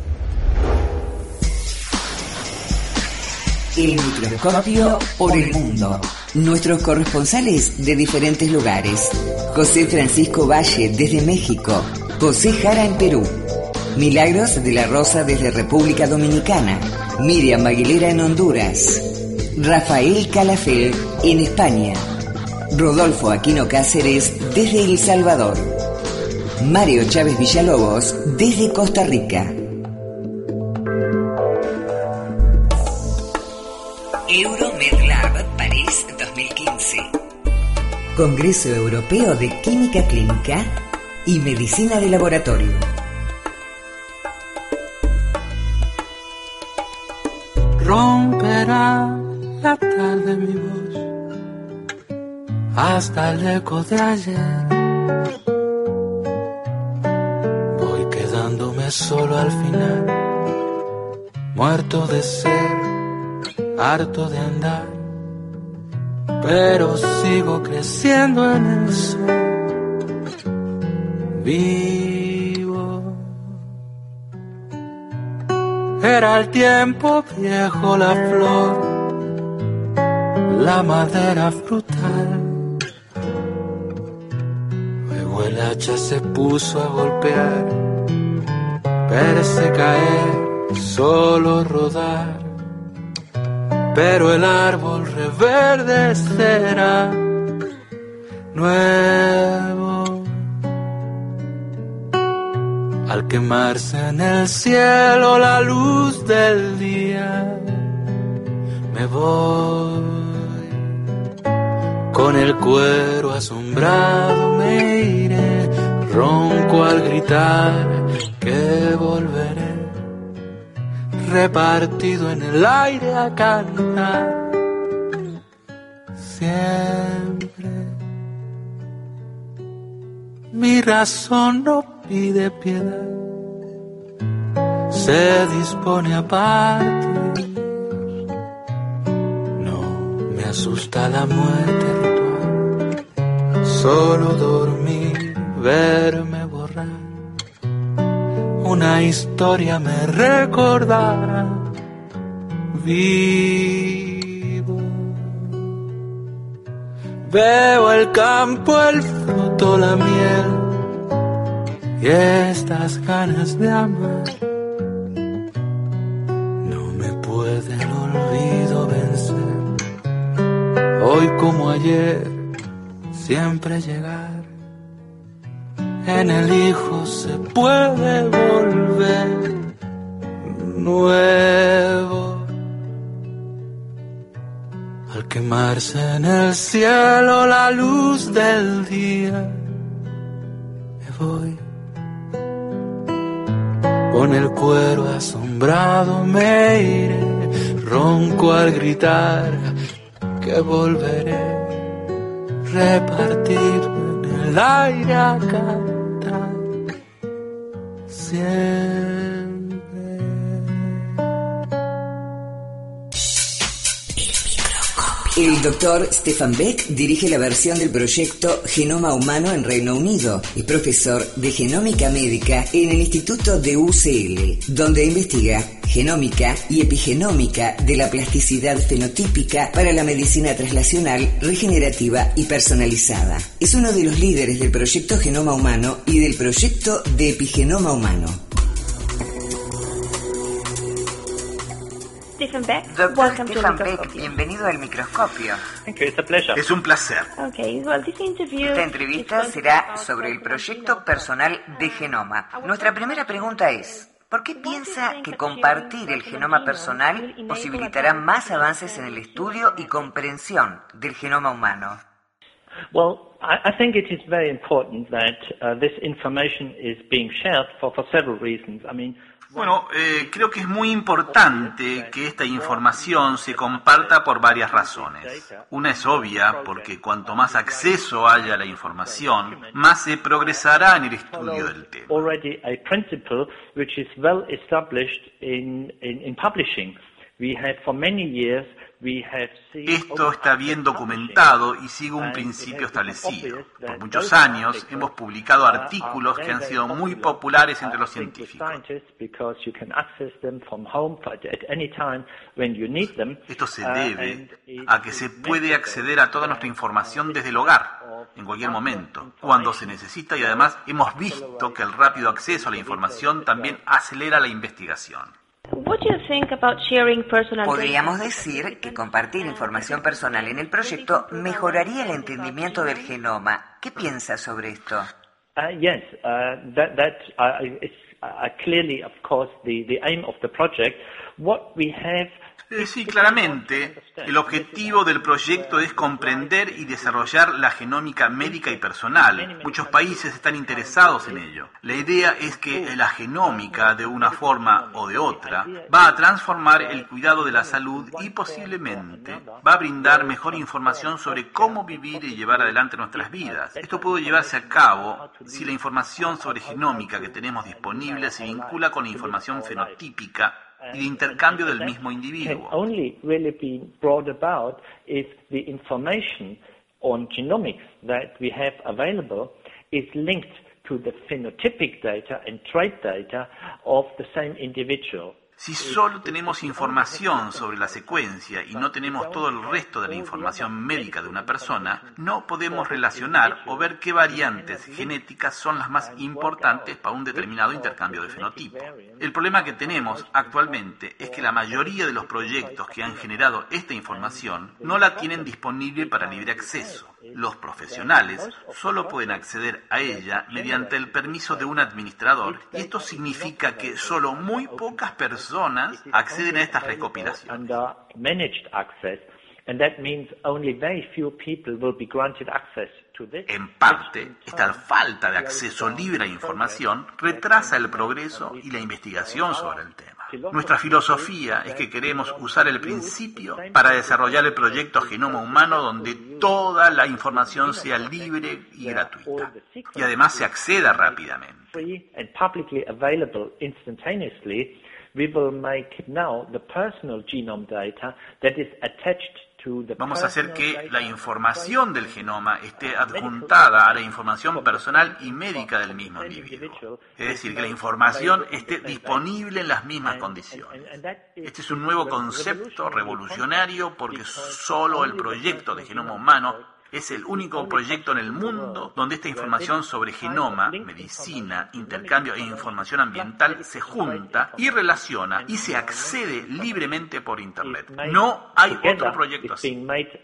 Speaker 1: El microscopio por el mundo. Nuestros corresponsales de diferentes lugares. José Francisco Valle desde México. José Jara en Perú. Milagros de la Rosa desde República Dominicana. Miriam Aguilera en Honduras. Rafael Calafel en España. Rodolfo Aquino Cáceres desde El Salvador. Mario Chávez Villalobos desde Costa Rica. EuroMedLab París dos mil quince. Congreso Europeo de Química Clínica y Medicina de Laboratorio.
Speaker 6: Romperá la tarde mi voz hasta el eco de ayer. Voy quedándome solo al final, muerto de ser, harto de andar, pero sigo creciendo en el sol. Vivo. Era el tiempo viejo, la flor, la madera frutal. Luego el hacha se puso a golpear, verse caer, solo rodar. Pero el árbol reverdecerá nuevo al quemarse en el cielo la luz del día. Me voy Con el cuero asombrado me iré, ronco al gritar que volveré, repartido en el aire a cantar siempre. Mi razón no pide piedad, se dispone a partir. No me asusta la muerte ritual, solo dormir, verme borrar. Una historia me recordará vivo. Veo el campo, el fruto, la miel y estas ganas de amar. No me puede el olvido vencer. Hoy como ayer, siempre llegar. En el hijo se puede volver nuevo. Al quemarse en el cielo la luz del día, me voy. Con el cuero asombrado me iré, ronco al gritar que volveré, repartir en el aire a cantar siempre.
Speaker 1: El doctor Stefan Beck dirige la versión del proyecto Genoma Humano en Reino Unido. Es profesor de genómica médica en el Instituto de U C L, donde investiga genómica y epigenómica de la plasticidad fenotípica para la medicina translacional, regenerativa y personalizada. Es uno de los líderes del proyecto Genoma Humano y del proyecto de Epigenoma Humano.
Speaker 4: Stephen Beck,
Speaker 1: Doctor
Speaker 4: welcome
Speaker 1: Stefan
Speaker 4: to
Speaker 1: Beck,
Speaker 4: Microscopio.
Speaker 1: bienvenido al microscopio.
Speaker 7: Thank you, it's a pleasure.
Speaker 2: Es un placer.
Speaker 4: Okay, well, this interview
Speaker 1: Esta entrevista
Speaker 4: is
Speaker 1: será
Speaker 4: about
Speaker 1: sobre el
Speaker 4: personal
Speaker 1: proyecto
Speaker 4: genome.
Speaker 1: personal de Genoma. Nuestra primera pregunta es: ¿por qué piensa que compartir el genoma personal posibilitará más avances en el estudio y comprensión del genoma humano?
Speaker 7: Well, I, I think it is very important that uh, this information is being shared for, for several reasons. I mean,
Speaker 2: Bueno, eh, creo que es muy importante que esta información se comparta por varias razones. Una es obvia, porque cuanto más acceso haya a la información, más se progresará en el estudio del tema.
Speaker 7: already a principle which is well established in, in, in publishing. We have for many years we have seen
Speaker 2: Esto está bien documentado y sigue un principio establecido. Por muchos años hemos publicado artículos que han sido muy populares entre los científicos. Esto se debe a que se puede acceder a toda nuestra información desde el hogar, en cualquier momento, cuando se necesita, y además hemos visto que el rápido acceso a la información también acelera la investigación.
Speaker 4: What do you think about sharing personal
Speaker 1: Podríamos
Speaker 4: data?
Speaker 1: decir que compartir información personal en el proyecto mejoraría el entendimiento del genoma. ¿Qué piensa sobre esto?
Speaker 7: Uh, yes, uh, that, that uh, is uh, clearly, of course, the, the aim of the project. What we have
Speaker 2: Eh, Sí, claramente, el objetivo del proyecto es comprender y desarrollar la genómica médica y personal. Muchos países están interesados en ello. La idea es que la genómica, de una forma o de otra, va a transformar el cuidado de la salud y posiblemente va a brindar mejor información sobre cómo vivir y llevar adelante nuestras vidas. Esto puede llevarse a cabo si la información sobre genómica que tenemos disponible se vincula con la información fenotípica y de intercambio del mismo
Speaker 7: can
Speaker 2: individuo.
Speaker 7: only really be brought about if the information on genomics that we have available is linked to the phenotypic data and trait data of the same individual.
Speaker 2: Si solo tenemos información sobre la secuencia y no tenemos todo el resto de la información médica de una persona, no podemos relacionar o ver qué variantes genéticas son las más importantes para un determinado intercambio de fenotipo. El problema que tenemos actualmente es que la mayoría de los proyectos que han generado esta información no la tienen disponible para libre acceso. Los profesionales solo pueden acceder a ella mediante el permiso de un administrador, y esto significa que solo muy pocas personas acceden a estas recopilaciones.
Speaker 7: Under managed access, And that means only very few people will be granted access to this.
Speaker 8: En parte, esta falta de acceso libre a información retrasa el progreso y la investigación sobre el tema. Nuestra filosofía es que queremos usar el principio para desarrollar el proyecto Genoma Humano, donde toda la información sea libre y gratuita, y además se acceda rápidamente.
Speaker 7: Free and publicly available instantaneously, we will make now the personal genome data that is attached.
Speaker 8: Vamos a hacer que la información del genoma esté adjuntada a la información personal y médica del mismo individuo. Es decir, que la información esté disponible en las mismas condiciones. Este es un nuevo concepto revolucionario porque solo el proyecto de Genoma Humano es el único proyecto en el mundo donde esta información sobre genoma, medicina, intercambio e información ambiental se junta y relaciona y se accede libremente por Internet. No hay otro proyecto así.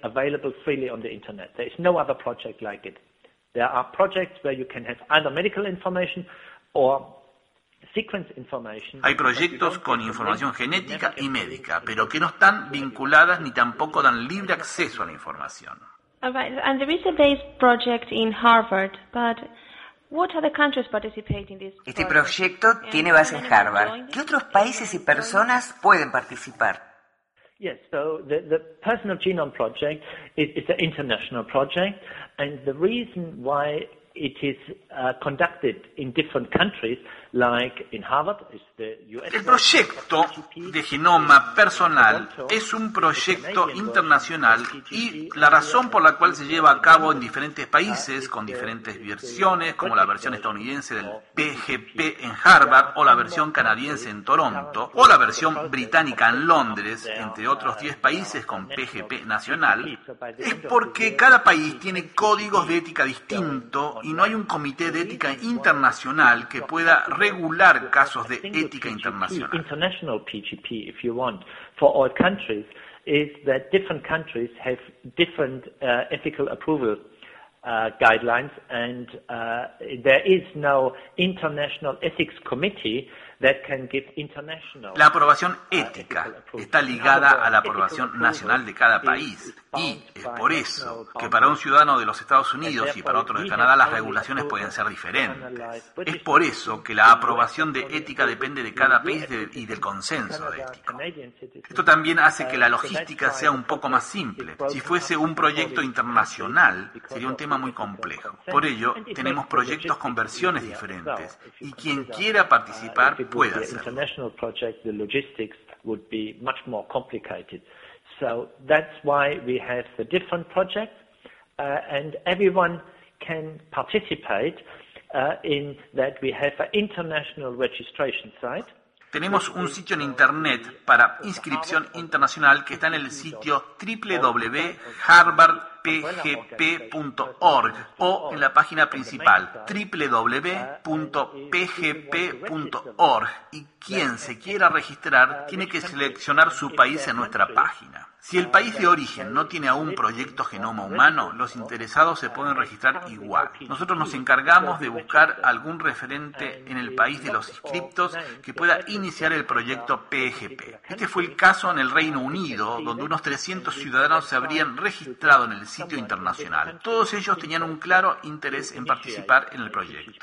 Speaker 7: There are projects where you can have either medical information or sequence information.
Speaker 8: Hay proyectos con información genética y médica, pero que no están vinculadas ni tampoco dan libre acceso a la información.
Speaker 4: All right, and there is a base project in Harvard, but what other countries participate in this?
Speaker 1: Este proyecto tiene base en Harvard. ¿Qué otros países y personas pueden participar?
Speaker 7: Yes, so the, the Personal Genome Project is, is an international project, and the reason why it is uh, conducted in different countries, like in Harvard, is the U S.
Speaker 8: El proyecto de genoma personal es un proyecto internacional y la razón por la cual se lleva a cabo en diferentes países con diferentes versiones, como la versión estadounidense del P G P en Harvard o la versión canadiense en Toronto o la versión británica en Londres, entre otros diez países con P G P nacional, es porque cada país tiene códigos de ética distintos y no hay un comité de ética internacional que pueda regular casos de ética internacional.
Speaker 7: International P G P, if you want, for all countries, is that different countries have different uh, ethical approval uh, guidelines, and uh, there is no international ethics committee that can give international.
Speaker 8: La aprobación ética está ligada a la aprobación nacional de cada país y es por eso que para un ciudadano de los Estados Unidos y para otro de Canadá las regulaciones pueden ser diferentes. Es por eso que la aprobación de ética depende de cada país y del consenso de ética. Esto también hace que la logística sea un poco más simple. Si fuese un proyecto internacional sería un tema muy complejo. Por ello tenemos proyectos con versiones diferentes y quien quiera participar puede hacerlo.
Speaker 7: International project, the logistics would be much more complicated. So that's why we have the different projects, uh, and everyone can participate uh, in that. We have an international registration site.
Speaker 8: Tenemos un sitio en Internet para inscripción internacional que está en el sitio w w w punto harvard p g p punto org o en la página principal w w w punto p g p punto org, y quien se quiera registrar tiene que seleccionar su país en nuestra página. Si el país de origen no tiene aún proyecto Genoma Humano, los interesados se pueden registrar igual. Nosotros nos encargamos de buscar algún referente en el país de los inscriptos que pueda iniciar el proyecto P G P. Este fue el caso en el Reino Unido, donde unos trescientos ciudadanos se habrían registrado en el sitio internacional. Todos ellos tenían un claro interés en participar en el proyecto.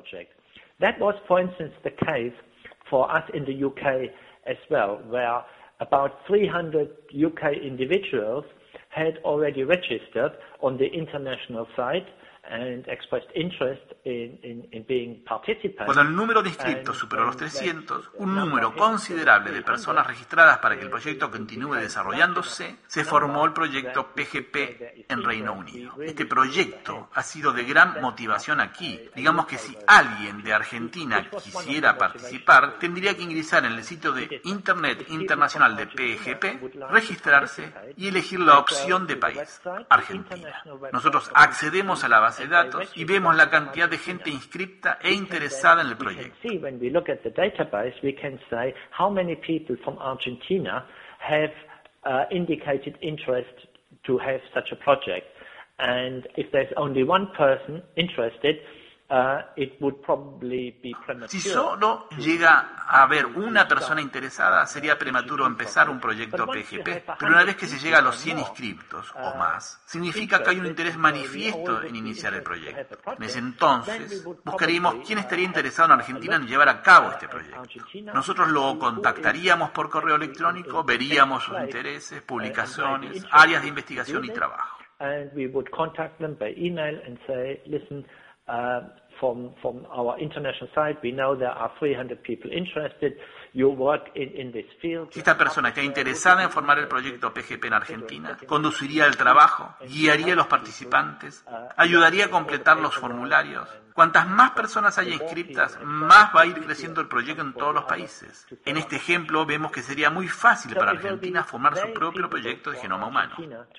Speaker 7: That was, for instance, the case for us in the U K as well, where about three hundred U K individuals had already registered on the international site and expressed interest in, in, in being participants.
Speaker 8: Cuando el número de inscriptos superó los trescientos, un número considerable de personas registradas para que el proyecto continúe desarrollándose, se formó el proyecto P G P en Reino Unido. Este proyecto ha sido de gran motivación aquí. Digamos que si alguien de Argentina quisiera participar, tendría que ingresar en el sitio de Internet Internacional de P G P, registrarse y elegir la opción de país, Argentina. Nosotros accedemos a la base de datos y vemos la cantidad de gente inscripta e interesada en el proyecto.
Speaker 7: When we look at the database, we can say how many people from Argentina have uh, indicated interest to have such a project. And if there's only one person interested, Uh, it would probably be premature.
Speaker 8: Si solo llega a haber una persona interesada, sería prematuro empezar un proyecto P G P. Pero una vez que se llega a los cien inscriptos o más, significa que hay un interés manifiesto en iniciar el proyecto. En ese entonces, buscaríamos quién estaría interesado en Argentina en llevar a cabo este proyecto. Nosotros lo contactaríamos por correo electrónico, veríamos sus intereses, publicaciones, áreas de investigación y trabajo.
Speaker 7: And we would contact them by email and say, listen, uh, From, from our international side, we know there are three hundred people interested. You work in, in this field.
Speaker 8: Si esta persona está interesada en formar el proyecto P G P en Argentina, conduciría el trabajo, guiaría a los participantes, ayudaría a completar los formularios. Cuantas más personas haya inscritas, más va a ir creciendo el proyecto en todos los países. En este ejemplo vemos que sería muy fácil para Argentina formar su propio proyecto de genoma humano.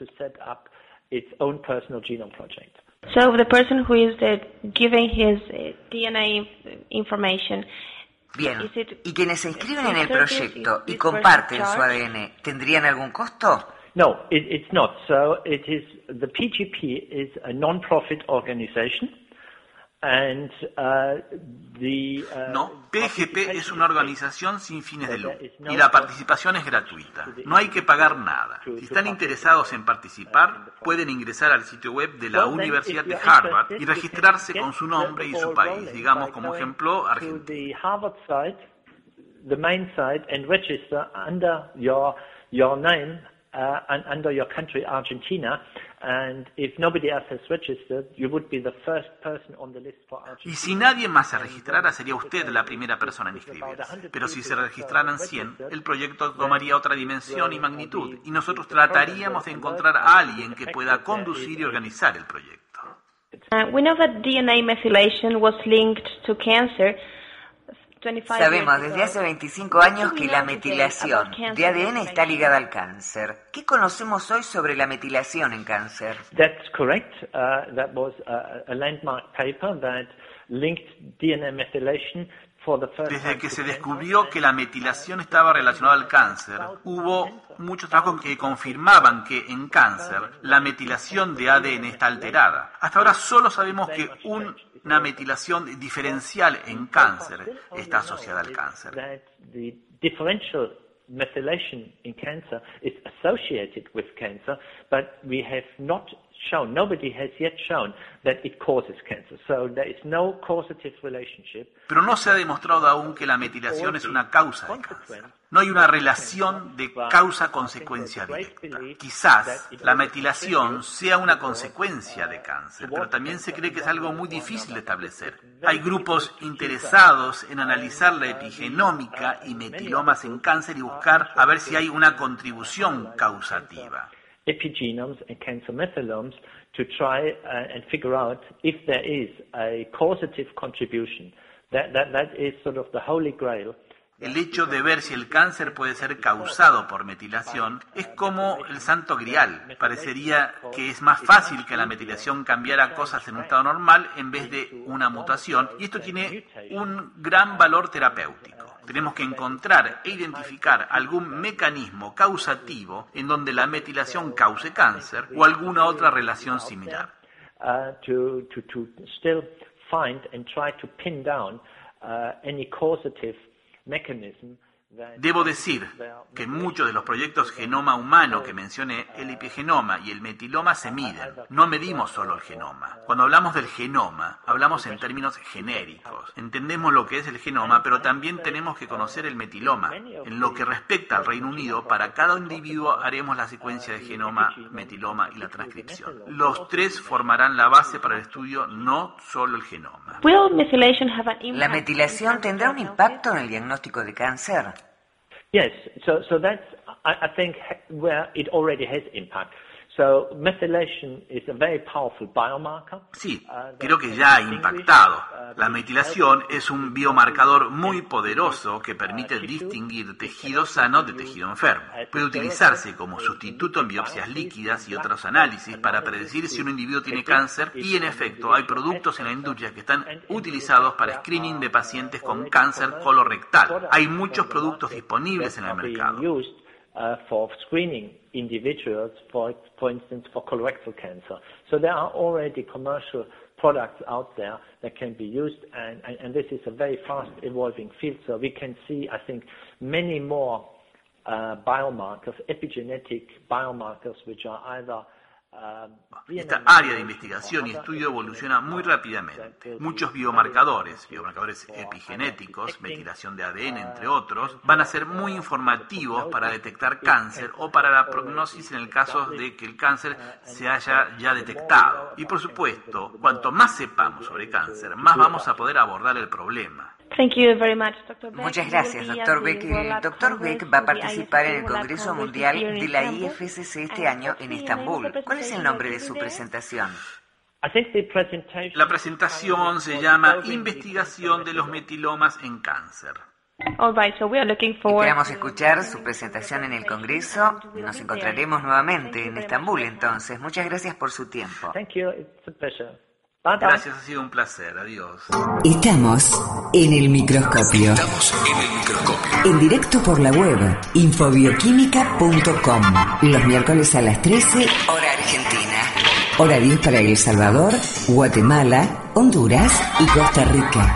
Speaker 4: So the person who is uh, giving his uh, D N A information.
Speaker 1: Bien, ¿y quienes se inscriben en el proyecto y comparten su A D N, tendrían algún costo?
Speaker 7: No, it, it's not. So it is, the P G P is a non-profit organization. And, uh, the, uh,
Speaker 8: no, P G P es una organización sin fines de lucro y la participación es gratuita. No hay que pagar nada. Si están interesados en participar, pueden ingresar al sitio web de la Universidad de Harvard y registrarse con su nombre y su país, digamos como ejemplo Argentina.
Speaker 7: Harvard site, the main site, and register under your your name uh, and under your country, Argentina. And if nobody else has registered, you would be the first person on the list for Argentina.
Speaker 8: Y si nadie más se registrara, sería usted la primera persona en inscribirse. Pero si se registraran cien, el proyecto tomaría otra dimensión y magnitud, y nosotros trataríamos de encontrar a alguien que pueda conducir y organizar el proyecto.
Speaker 4: Uh, we know that D N A methylation was linked to cancer.
Speaker 1: Sabemos desde hace veinticinco años que la metilación de A D N está ligada al cáncer. ¿Qué conocemos hoy sobre la metilación en cáncer?
Speaker 7: That's correct. Uh, that was a, a landmark paper that linked D N A methylation for the first
Speaker 8: Desde que se descubrió que la metilación estaba relacionada al cáncer, hubo muchos trabajos que confirmaban que en cáncer la metilación de A D N está alterada. Hasta ahora solo sabemos que un Una metilación diferencial en cáncer está asociada al cáncer.
Speaker 7: The differential methylation in cancer is associated with cancer, but we have not shown, nobody has yet shown that it causes cancer. So there is no causative relationship.
Speaker 8: Pero no se ha demostrado aún que la metilación es una causa de cáncer. No hay una relación de causa-consecuencia directa. Quizás la metilación sea una consecuencia de cáncer, pero también se cree que es algo muy difícil de establecer. Hay grupos interesados en analizar la epigenómica y metilomas en cáncer y buscar a ver si hay una contribución causativa.
Speaker 7: Epigenomes and cancer methylomes to try uh, and figure out if there is a causative contribution. That, that, that is sort of the holy grail.
Speaker 8: El hecho de ver si el cáncer puede ser causado por metilación es como el santo grial. Parecería que es más fácil que la metilación cambiara cosas en un estado normal en vez de una mutación, y esto tiene un gran valor terapéutico. Tenemos que encontrar e identificar algún mecanismo causativo en donde la metilación cause cáncer o alguna otra relación similar.
Speaker 7: Uh, to, to, to still find and try to pin down uh, any causative mechanism.
Speaker 8: Debo decir que en muchos de los proyectos genoma humano que mencioné, el epigenoma y el metiloma se miden. No medimos solo el genoma. Cuando hablamos del genoma, hablamos en términos genéricos. Entendemos lo que es el genoma, pero también tenemos que conocer el metiloma. En lo que respecta al Reino Unido, para cada individuo haremos la secuencia de genoma, metiloma y la transcripción. Los tres formarán la base para el estudio, no solo el genoma.
Speaker 1: ¿La metilación tendrá un impacto en el diagnóstico de cáncer?
Speaker 7: Yes, so so that's I, I think where it already has impact. So methylation is a very powerful biomarker.
Speaker 8: Sí, creo que ya ha impactado. La metilación es un biomarcador muy poderoso que permite distinguir tejido sano de tejido enfermo. Puede utilizarse como sustituto en biopsias líquidas y otros análisis para predecir si un individuo tiene cáncer, y en efecto hay productos en la industria que están utilizados para screening de pacientes con cáncer colorectal. Hay muchos productos disponibles en el mercado.
Speaker 7: Uh, for screening individuals, for, for instance, for colorectal cancer. So there are already commercial products out there that can be used, and, and, and this is a very fast evolving field, so we can see, I think, many more uh, biomarkers, epigenetic biomarkers, which are either
Speaker 8: Esta área de investigación y estudio evoluciona muy rápidamente. Muchos biomarcadores, biomarcadores epigenéticos, metilación de A D N, entre otros, van a ser muy informativos para detectar cáncer o para la prognosis en el caso de que el cáncer se haya ya detectado. Y por supuesto, cuanto más sepamos sobre cáncer, más vamos a poder abordar el problema.
Speaker 4: Thank you very much, doctor Beck.
Speaker 1: Muchas gracias, doctor Beck. El doctor Beck va a participar en el Congreso Mundial de la I F C C este año en Estambul. ¿Cuál es el nombre de su presentación?
Speaker 8: La presentación se llama Investigación de los metilomas en cáncer.
Speaker 4: All right, so we are looking forward.
Speaker 1: Esperamos escuchar su presentación en el Congreso. Nos encontraremos nuevamente en Estambul, entonces. Muchas gracias por su tiempo.
Speaker 7: Thank you. It's a pleasure.
Speaker 8: Gracias, ha sido un placer. Adiós.
Speaker 1: Estamos en el microscopio.
Speaker 9: Estamos en el microscopio.
Speaker 1: En directo por la web, infobioquímica punto com. Los miércoles a las trece, hora argentina. Hora diez para El Salvador, Guatemala, Honduras y Costa Rica.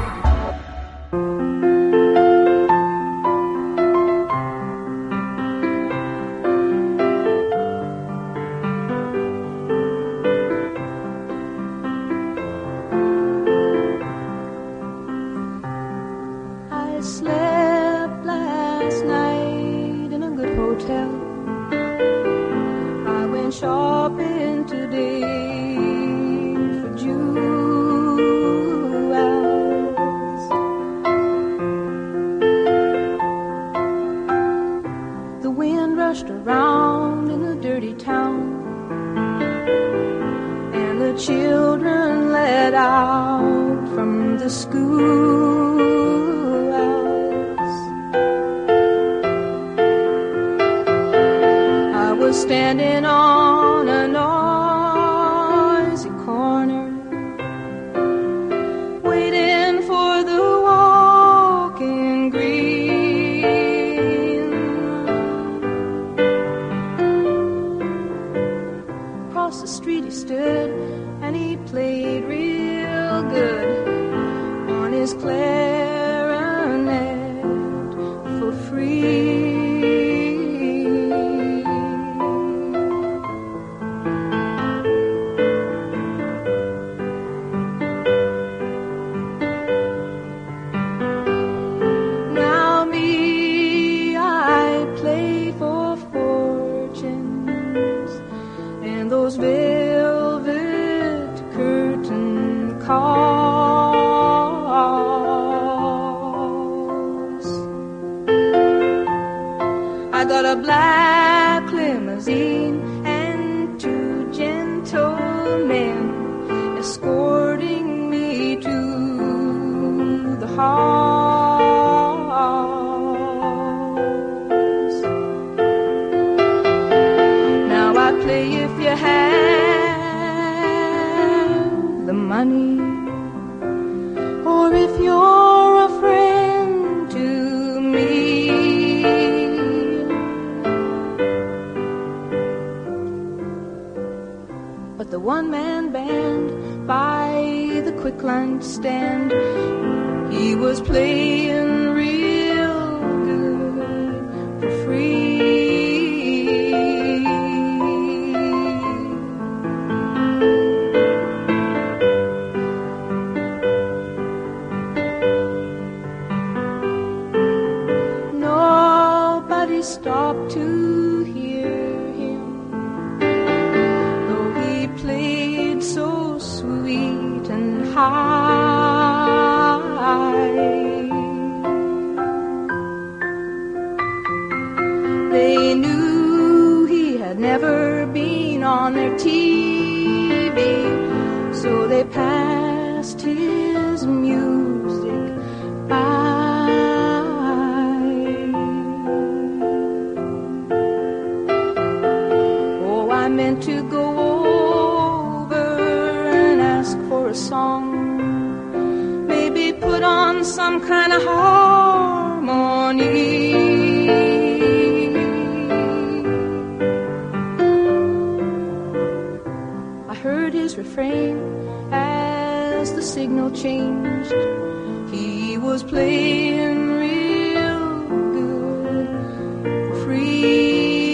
Speaker 3: Refrain the signal changed. He was playing real good, free.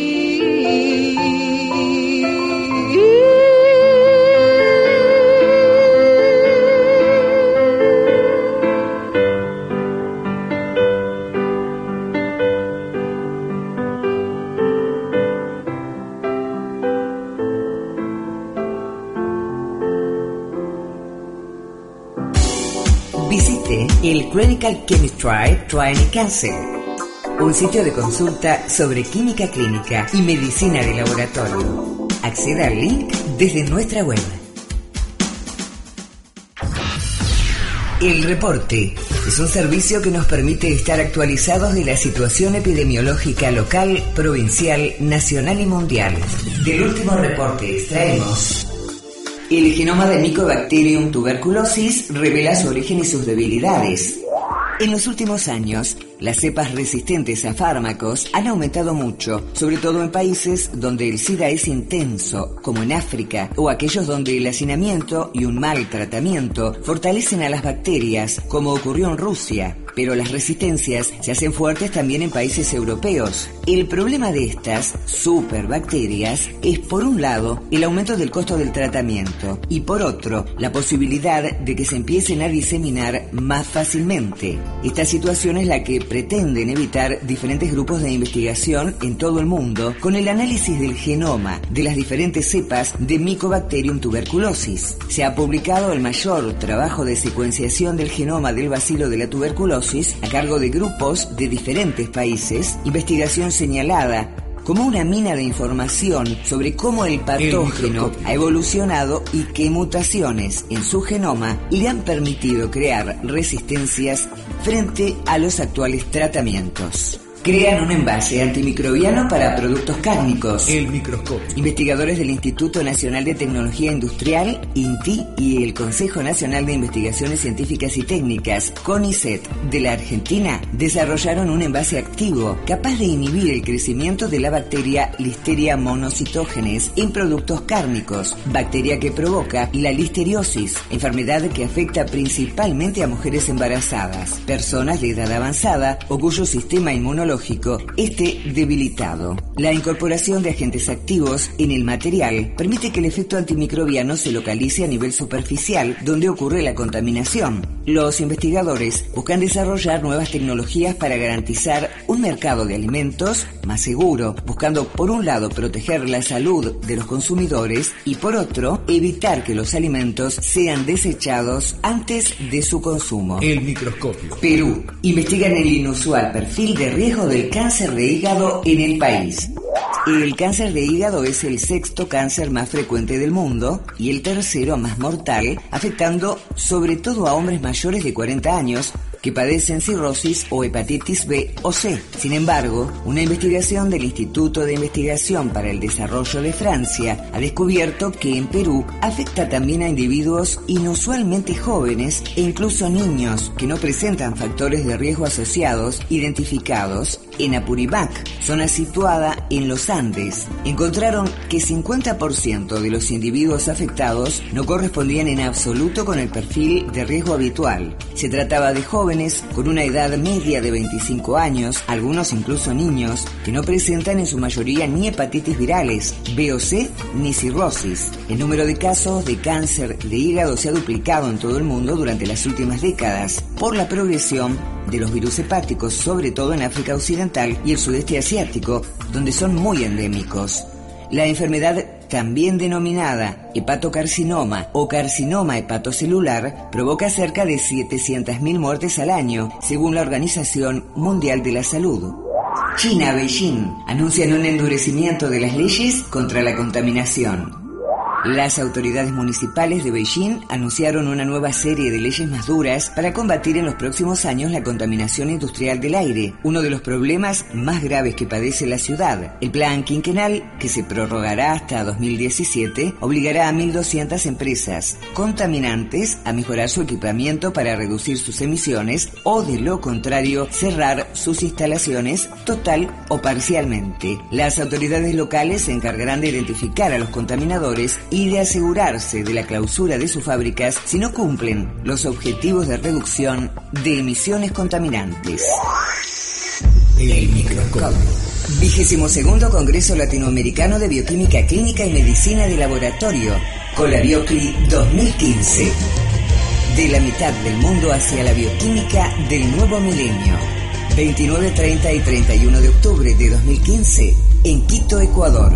Speaker 1: Visite el Clinical Chemistry Training Council, un sitio de consulta sobre química clínica y medicina de laboratorio. Acceda al link desde nuestra web. El Reporte es un servicio que nos permite estar actualizados de la situación epidemiológica local, provincial, nacional y mundial. Del último reporte extraemos: el genoma de Mycobacterium tuberculosis revela su origen y sus debilidades. En los últimos años, las cepas resistentes a fármacos han aumentado mucho, sobre todo en países donde el SIDA es intenso, como en África, o aquellos donde el hacinamiento y un mal tratamiento fortalecen a las bacterias, como ocurrió en Rusia. Pero las resistencias se hacen fuertes también en países europeos. El problema de estas superbacterias es, por un lado, el aumento del costo del tratamiento y, por otro, la posibilidad de que se empiecen a diseminar más fácilmente. Esta situación es la que pretenden evitar diferentes grupos de investigación en todo el mundo con el análisis del genoma de las diferentes cepas de Mycobacterium tuberculosis. Se ha publicado el mayor trabajo de secuenciación del genoma del bacilo de la tuberculosis a cargo de grupos de diferentes países, investigación señalada como una mina de información sobre cómo el patógeno ha evolucionado y qué mutaciones en su genoma le han permitido crear resistencias frente a los actuales tratamientos. Crean un envase antimicrobiano para productos cárnicos.
Speaker 9: El microscopio.
Speaker 1: Investigadores del Instituto Nacional de Tecnología Industrial, INTI, y el Consejo Nacional de Investigaciones Científicas y Técnicas, CONICET, de la Argentina, desarrollaron un envase activo capaz de inhibir el crecimiento de la bacteria Listeria monocytogenes en productos cárnicos, bacteria que provoca la listeriosis, enfermedad que afecta principalmente a mujeres embarazadas, personas de edad avanzada o cuyo sistema inmunológico esté debilitado. La incorporación de agentes activos en el material permite que el efecto antimicrobiano se localice a nivel superficial, donde ocurre la contaminación. Los investigadores buscan desarrollar nuevas tecnologías para garantizar un mercado de alimentos más seguro, buscando por un lado proteger la salud de los consumidores y por otro evitar que los alimentos sean desechados antes de su consumo.
Speaker 9: El microscopio.
Speaker 1: Perú. Investigan el inusual perfil de riesgo del cáncer de hígado en el país. El cáncer de hígado es el sexto cáncer más frecuente del mundo y el tercero más mortal, afectando sobre todo a hombres mayores de cuarenta años que padecen cirrosis o hepatitis B o C. Sin embargo, una investigación del Instituto de Investigación para el Desarrollo de Francia ha descubierto que en Perú afecta también a individuos inusualmente jóvenes e incluso niños que no presentan factores de riesgo asociados identificados en Apurímac, zona situada en los Andes. Encontraron que cincuenta por ciento de los individuos afectados no correspondían en absoluto con el perfil de riesgo habitual. Se trataba de jóvenes con una edad media de veinticinco años, algunos incluso niños, que no presentan en su mayoría ni hepatitis virales, B o C, ni cirrosis. El número de casos de cáncer de hígado se ha duplicado en todo el mundo durante las últimas décadas por la progresión de los virus hepáticos, sobre todo en África Occidental y el sudeste asiático, donde son muy endémicos. La enfermedad, también denominada hepatocarcinoma o carcinoma hepatocelular, provoca cerca de setecientas mil muertes al año, según la Organización Mundial de la Salud. China, Beijing, anuncian un endurecimiento de las leyes contra la contaminación. Las autoridades municipales de Beijing anunciaron una nueva serie de leyes más duras para combatir en los próximos años la contaminación industrial del aire, uno de los problemas más graves que padece la ciudad. El plan quinquenal, que se prorrogará hasta dos mil diecisiete, obligará a mil doscientas empresas contaminantes a mejorar su equipamiento para reducir sus emisiones o, de lo contrario, cerrar sus instalaciones total o parcialmente. Las autoridades locales se encargarán de identificar a los contaminadores y de asegurarse de la clausura de sus fábricas si no cumplen los objetivos de reducción de emisiones contaminantes. El microscopio. Vigésimo segundo Congreso Latinoamericano de Bioquímica Clínica y Medicina de Laboratorio, Colabiocli dos mil quince. De la mitad del mundo hacia la bioquímica del nuevo milenio. veintinueve, treinta y treinta y uno de octubre de dos mil quince en Quito, Ecuador.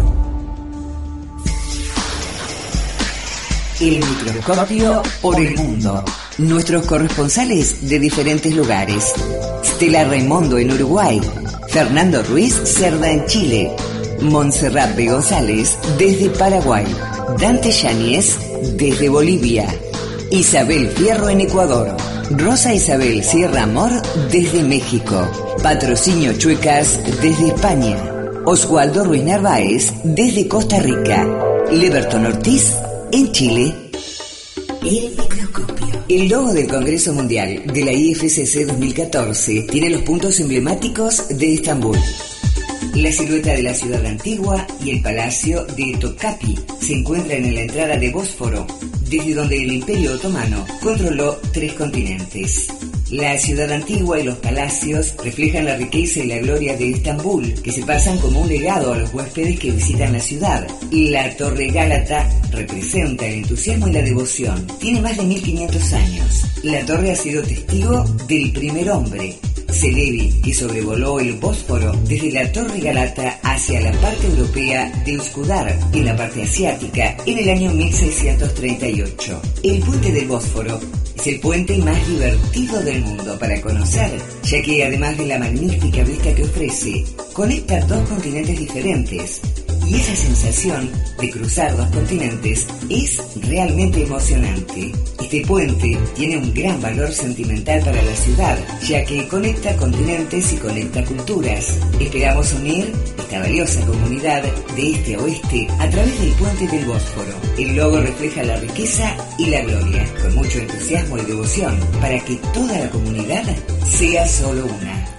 Speaker 1: El microscopio por el mundo. Nuestros corresponsales de diferentes lugares. Stella Raimondo en Uruguay. Fernando Ruiz Cerda en Chile. Montserrat B. González desde Paraguay. Dante Yáñez desde Bolivia. Isabel Fierro en Ecuador. Rosa Isabel Sierra Amor desde México. Patrocinio Chuecas desde España. Oswaldo Ruiz Narváez desde Costa Rica. Leberton Ortiz en Chile. El microscopio. El logo del Congreso Mundial de la I F C C dos mil catorce tiene los puntos emblemáticos de Estambul. La silueta de la ciudad antigua y el palacio de Topkapi se encuentran en la entrada de Bósforo, desde donde el Imperio Otomano controló tres continentes. La ciudad antigua y los palacios reflejan la riqueza y la gloria de Estambul, que se pasan como un legado a los huéspedes que visitan la ciudad. La Torre Gálata representa el entusiasmo y la devoción. Tiene más de mil quinientos años. La torre ha sido testigo del primer hombre, Celebi, que sobrevoló el Bósforo desde la Torre Galata hacia la parte europea de Uskudar, en la parte asiática, en el año mil seiscientos treinta y ocho. El puente del Bósforo es el puente más divertido del mundo para conocer, ya que además de la magnífica vista que ofrece, conecta dos continentes diferentes. Y esa sensación de cruzar dos continentes es realmente emocionante. Este puente tiene un gran valor sentimental para la ciudad, ya que conecta continentes y conecta culturas. Esperamos unir esta valiosa comunidad de este a oeste a través del puente del Bósforo. El logo refleja la riqueza y la gloria, con mucho entusiasmo y devoción, para que toda la comunidad sea solo una.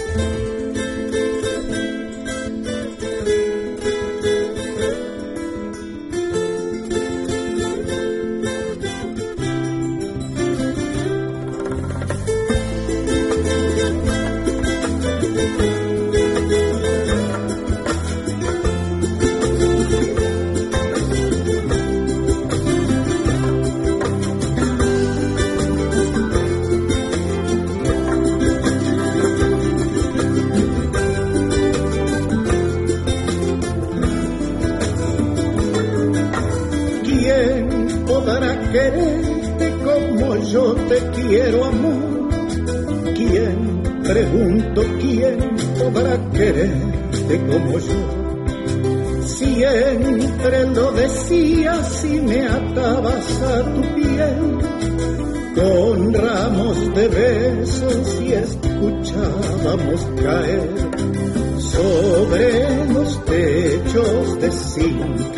Speaker 10: Quiero amor, ¿quién? Pregunto, ¿quién podrá quererte como yo? Siempre lo decías y me atabas a tu piel con ramos de besos y escuchábamos caer sobre los techos de zinc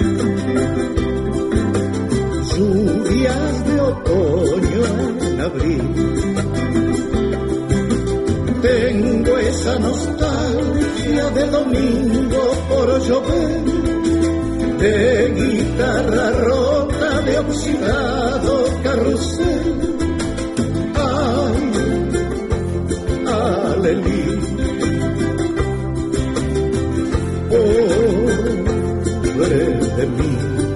Speaker 10: lluvias de otoño en abril. Tengo esa nostalgia de domingo por llover, de guitarra rota, de oxidado carrusel. Ay, alelí, pobre de mí.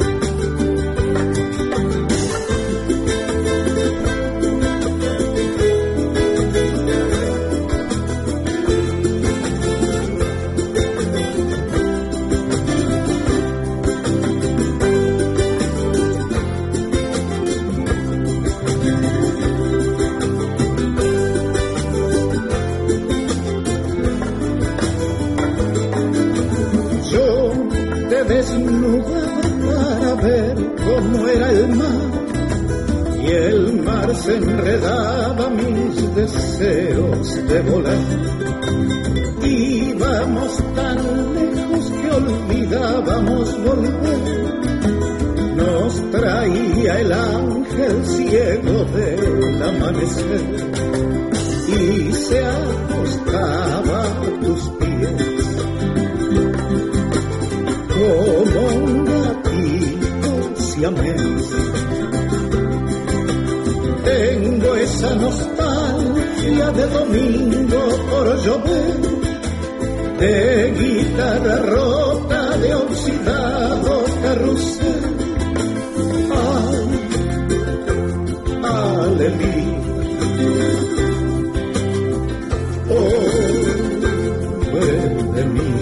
Speaker 10: Cómo era el mar, y el mar se enredaba mis deseos de volar. Íbamos tan lejos que olvidábamos volver. Nos traía el ángel ciego del amanecer y se acostaba a tus pies como un gatito esa nostalgia de domingo por llover, de guitarra rota, de oxidado carrusel. Ay, alelí, oh, ven de mí.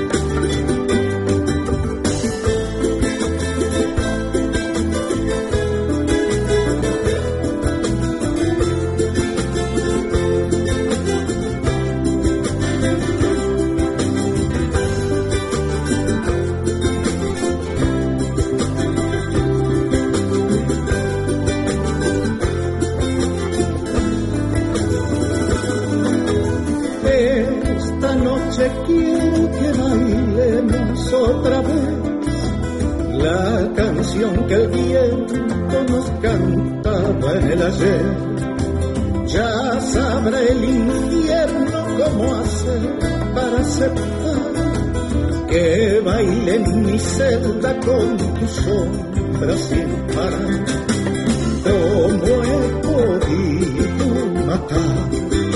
Speaker 10: Quiero que bailemos otra vez la canción que el viento nos cantaba en el ayer. Ya sabrá el infierno cómo hacer para aceptar que baile en mi celda con tu sombra sin parar. ¿Cómo he podido matar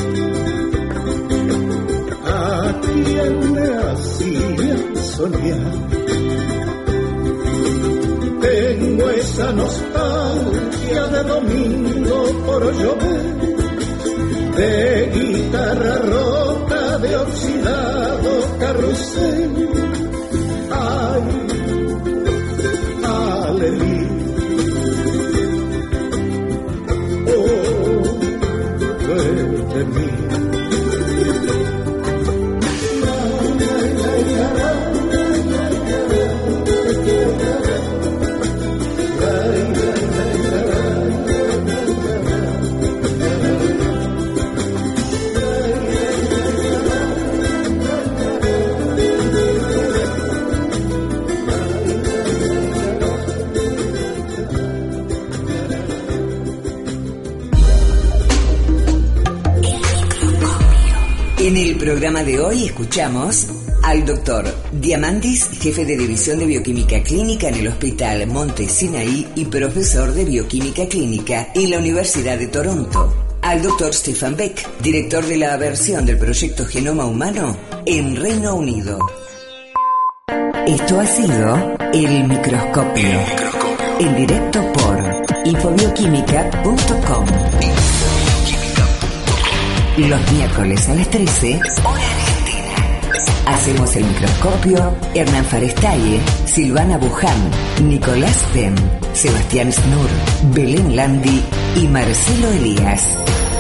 Speaker 10: quien me hacía soñar? Tengo esa nostalgia de domingo por llover, de guitarra rota, de oxidado carrusel. Ay, alelí, oh, ven de mí.
Speaker 1: En el programa de hoy escuchamos al doctor Diamandis, jefe de División de Bioquímica Clínica en el Hospital Monte Sinaí y profesor de Bioquímica Clínica en la Universidad de Toronto. Al doctor Stefan Beck, director de la versión del proyecto Genoma Humano en Reino Unido. Esto ha sido El Microscopio,
Speaker 9: El Microscopio.
Speaker 1: En directo por infobioquímica punto com. Los miércoles a las trece, hora argentina. Hacemos El Microscopio Hernán Farestaye, Silvana Buján, Nicolás Penn, Sebastián Snur, Belén Landi y Marcelo Elías.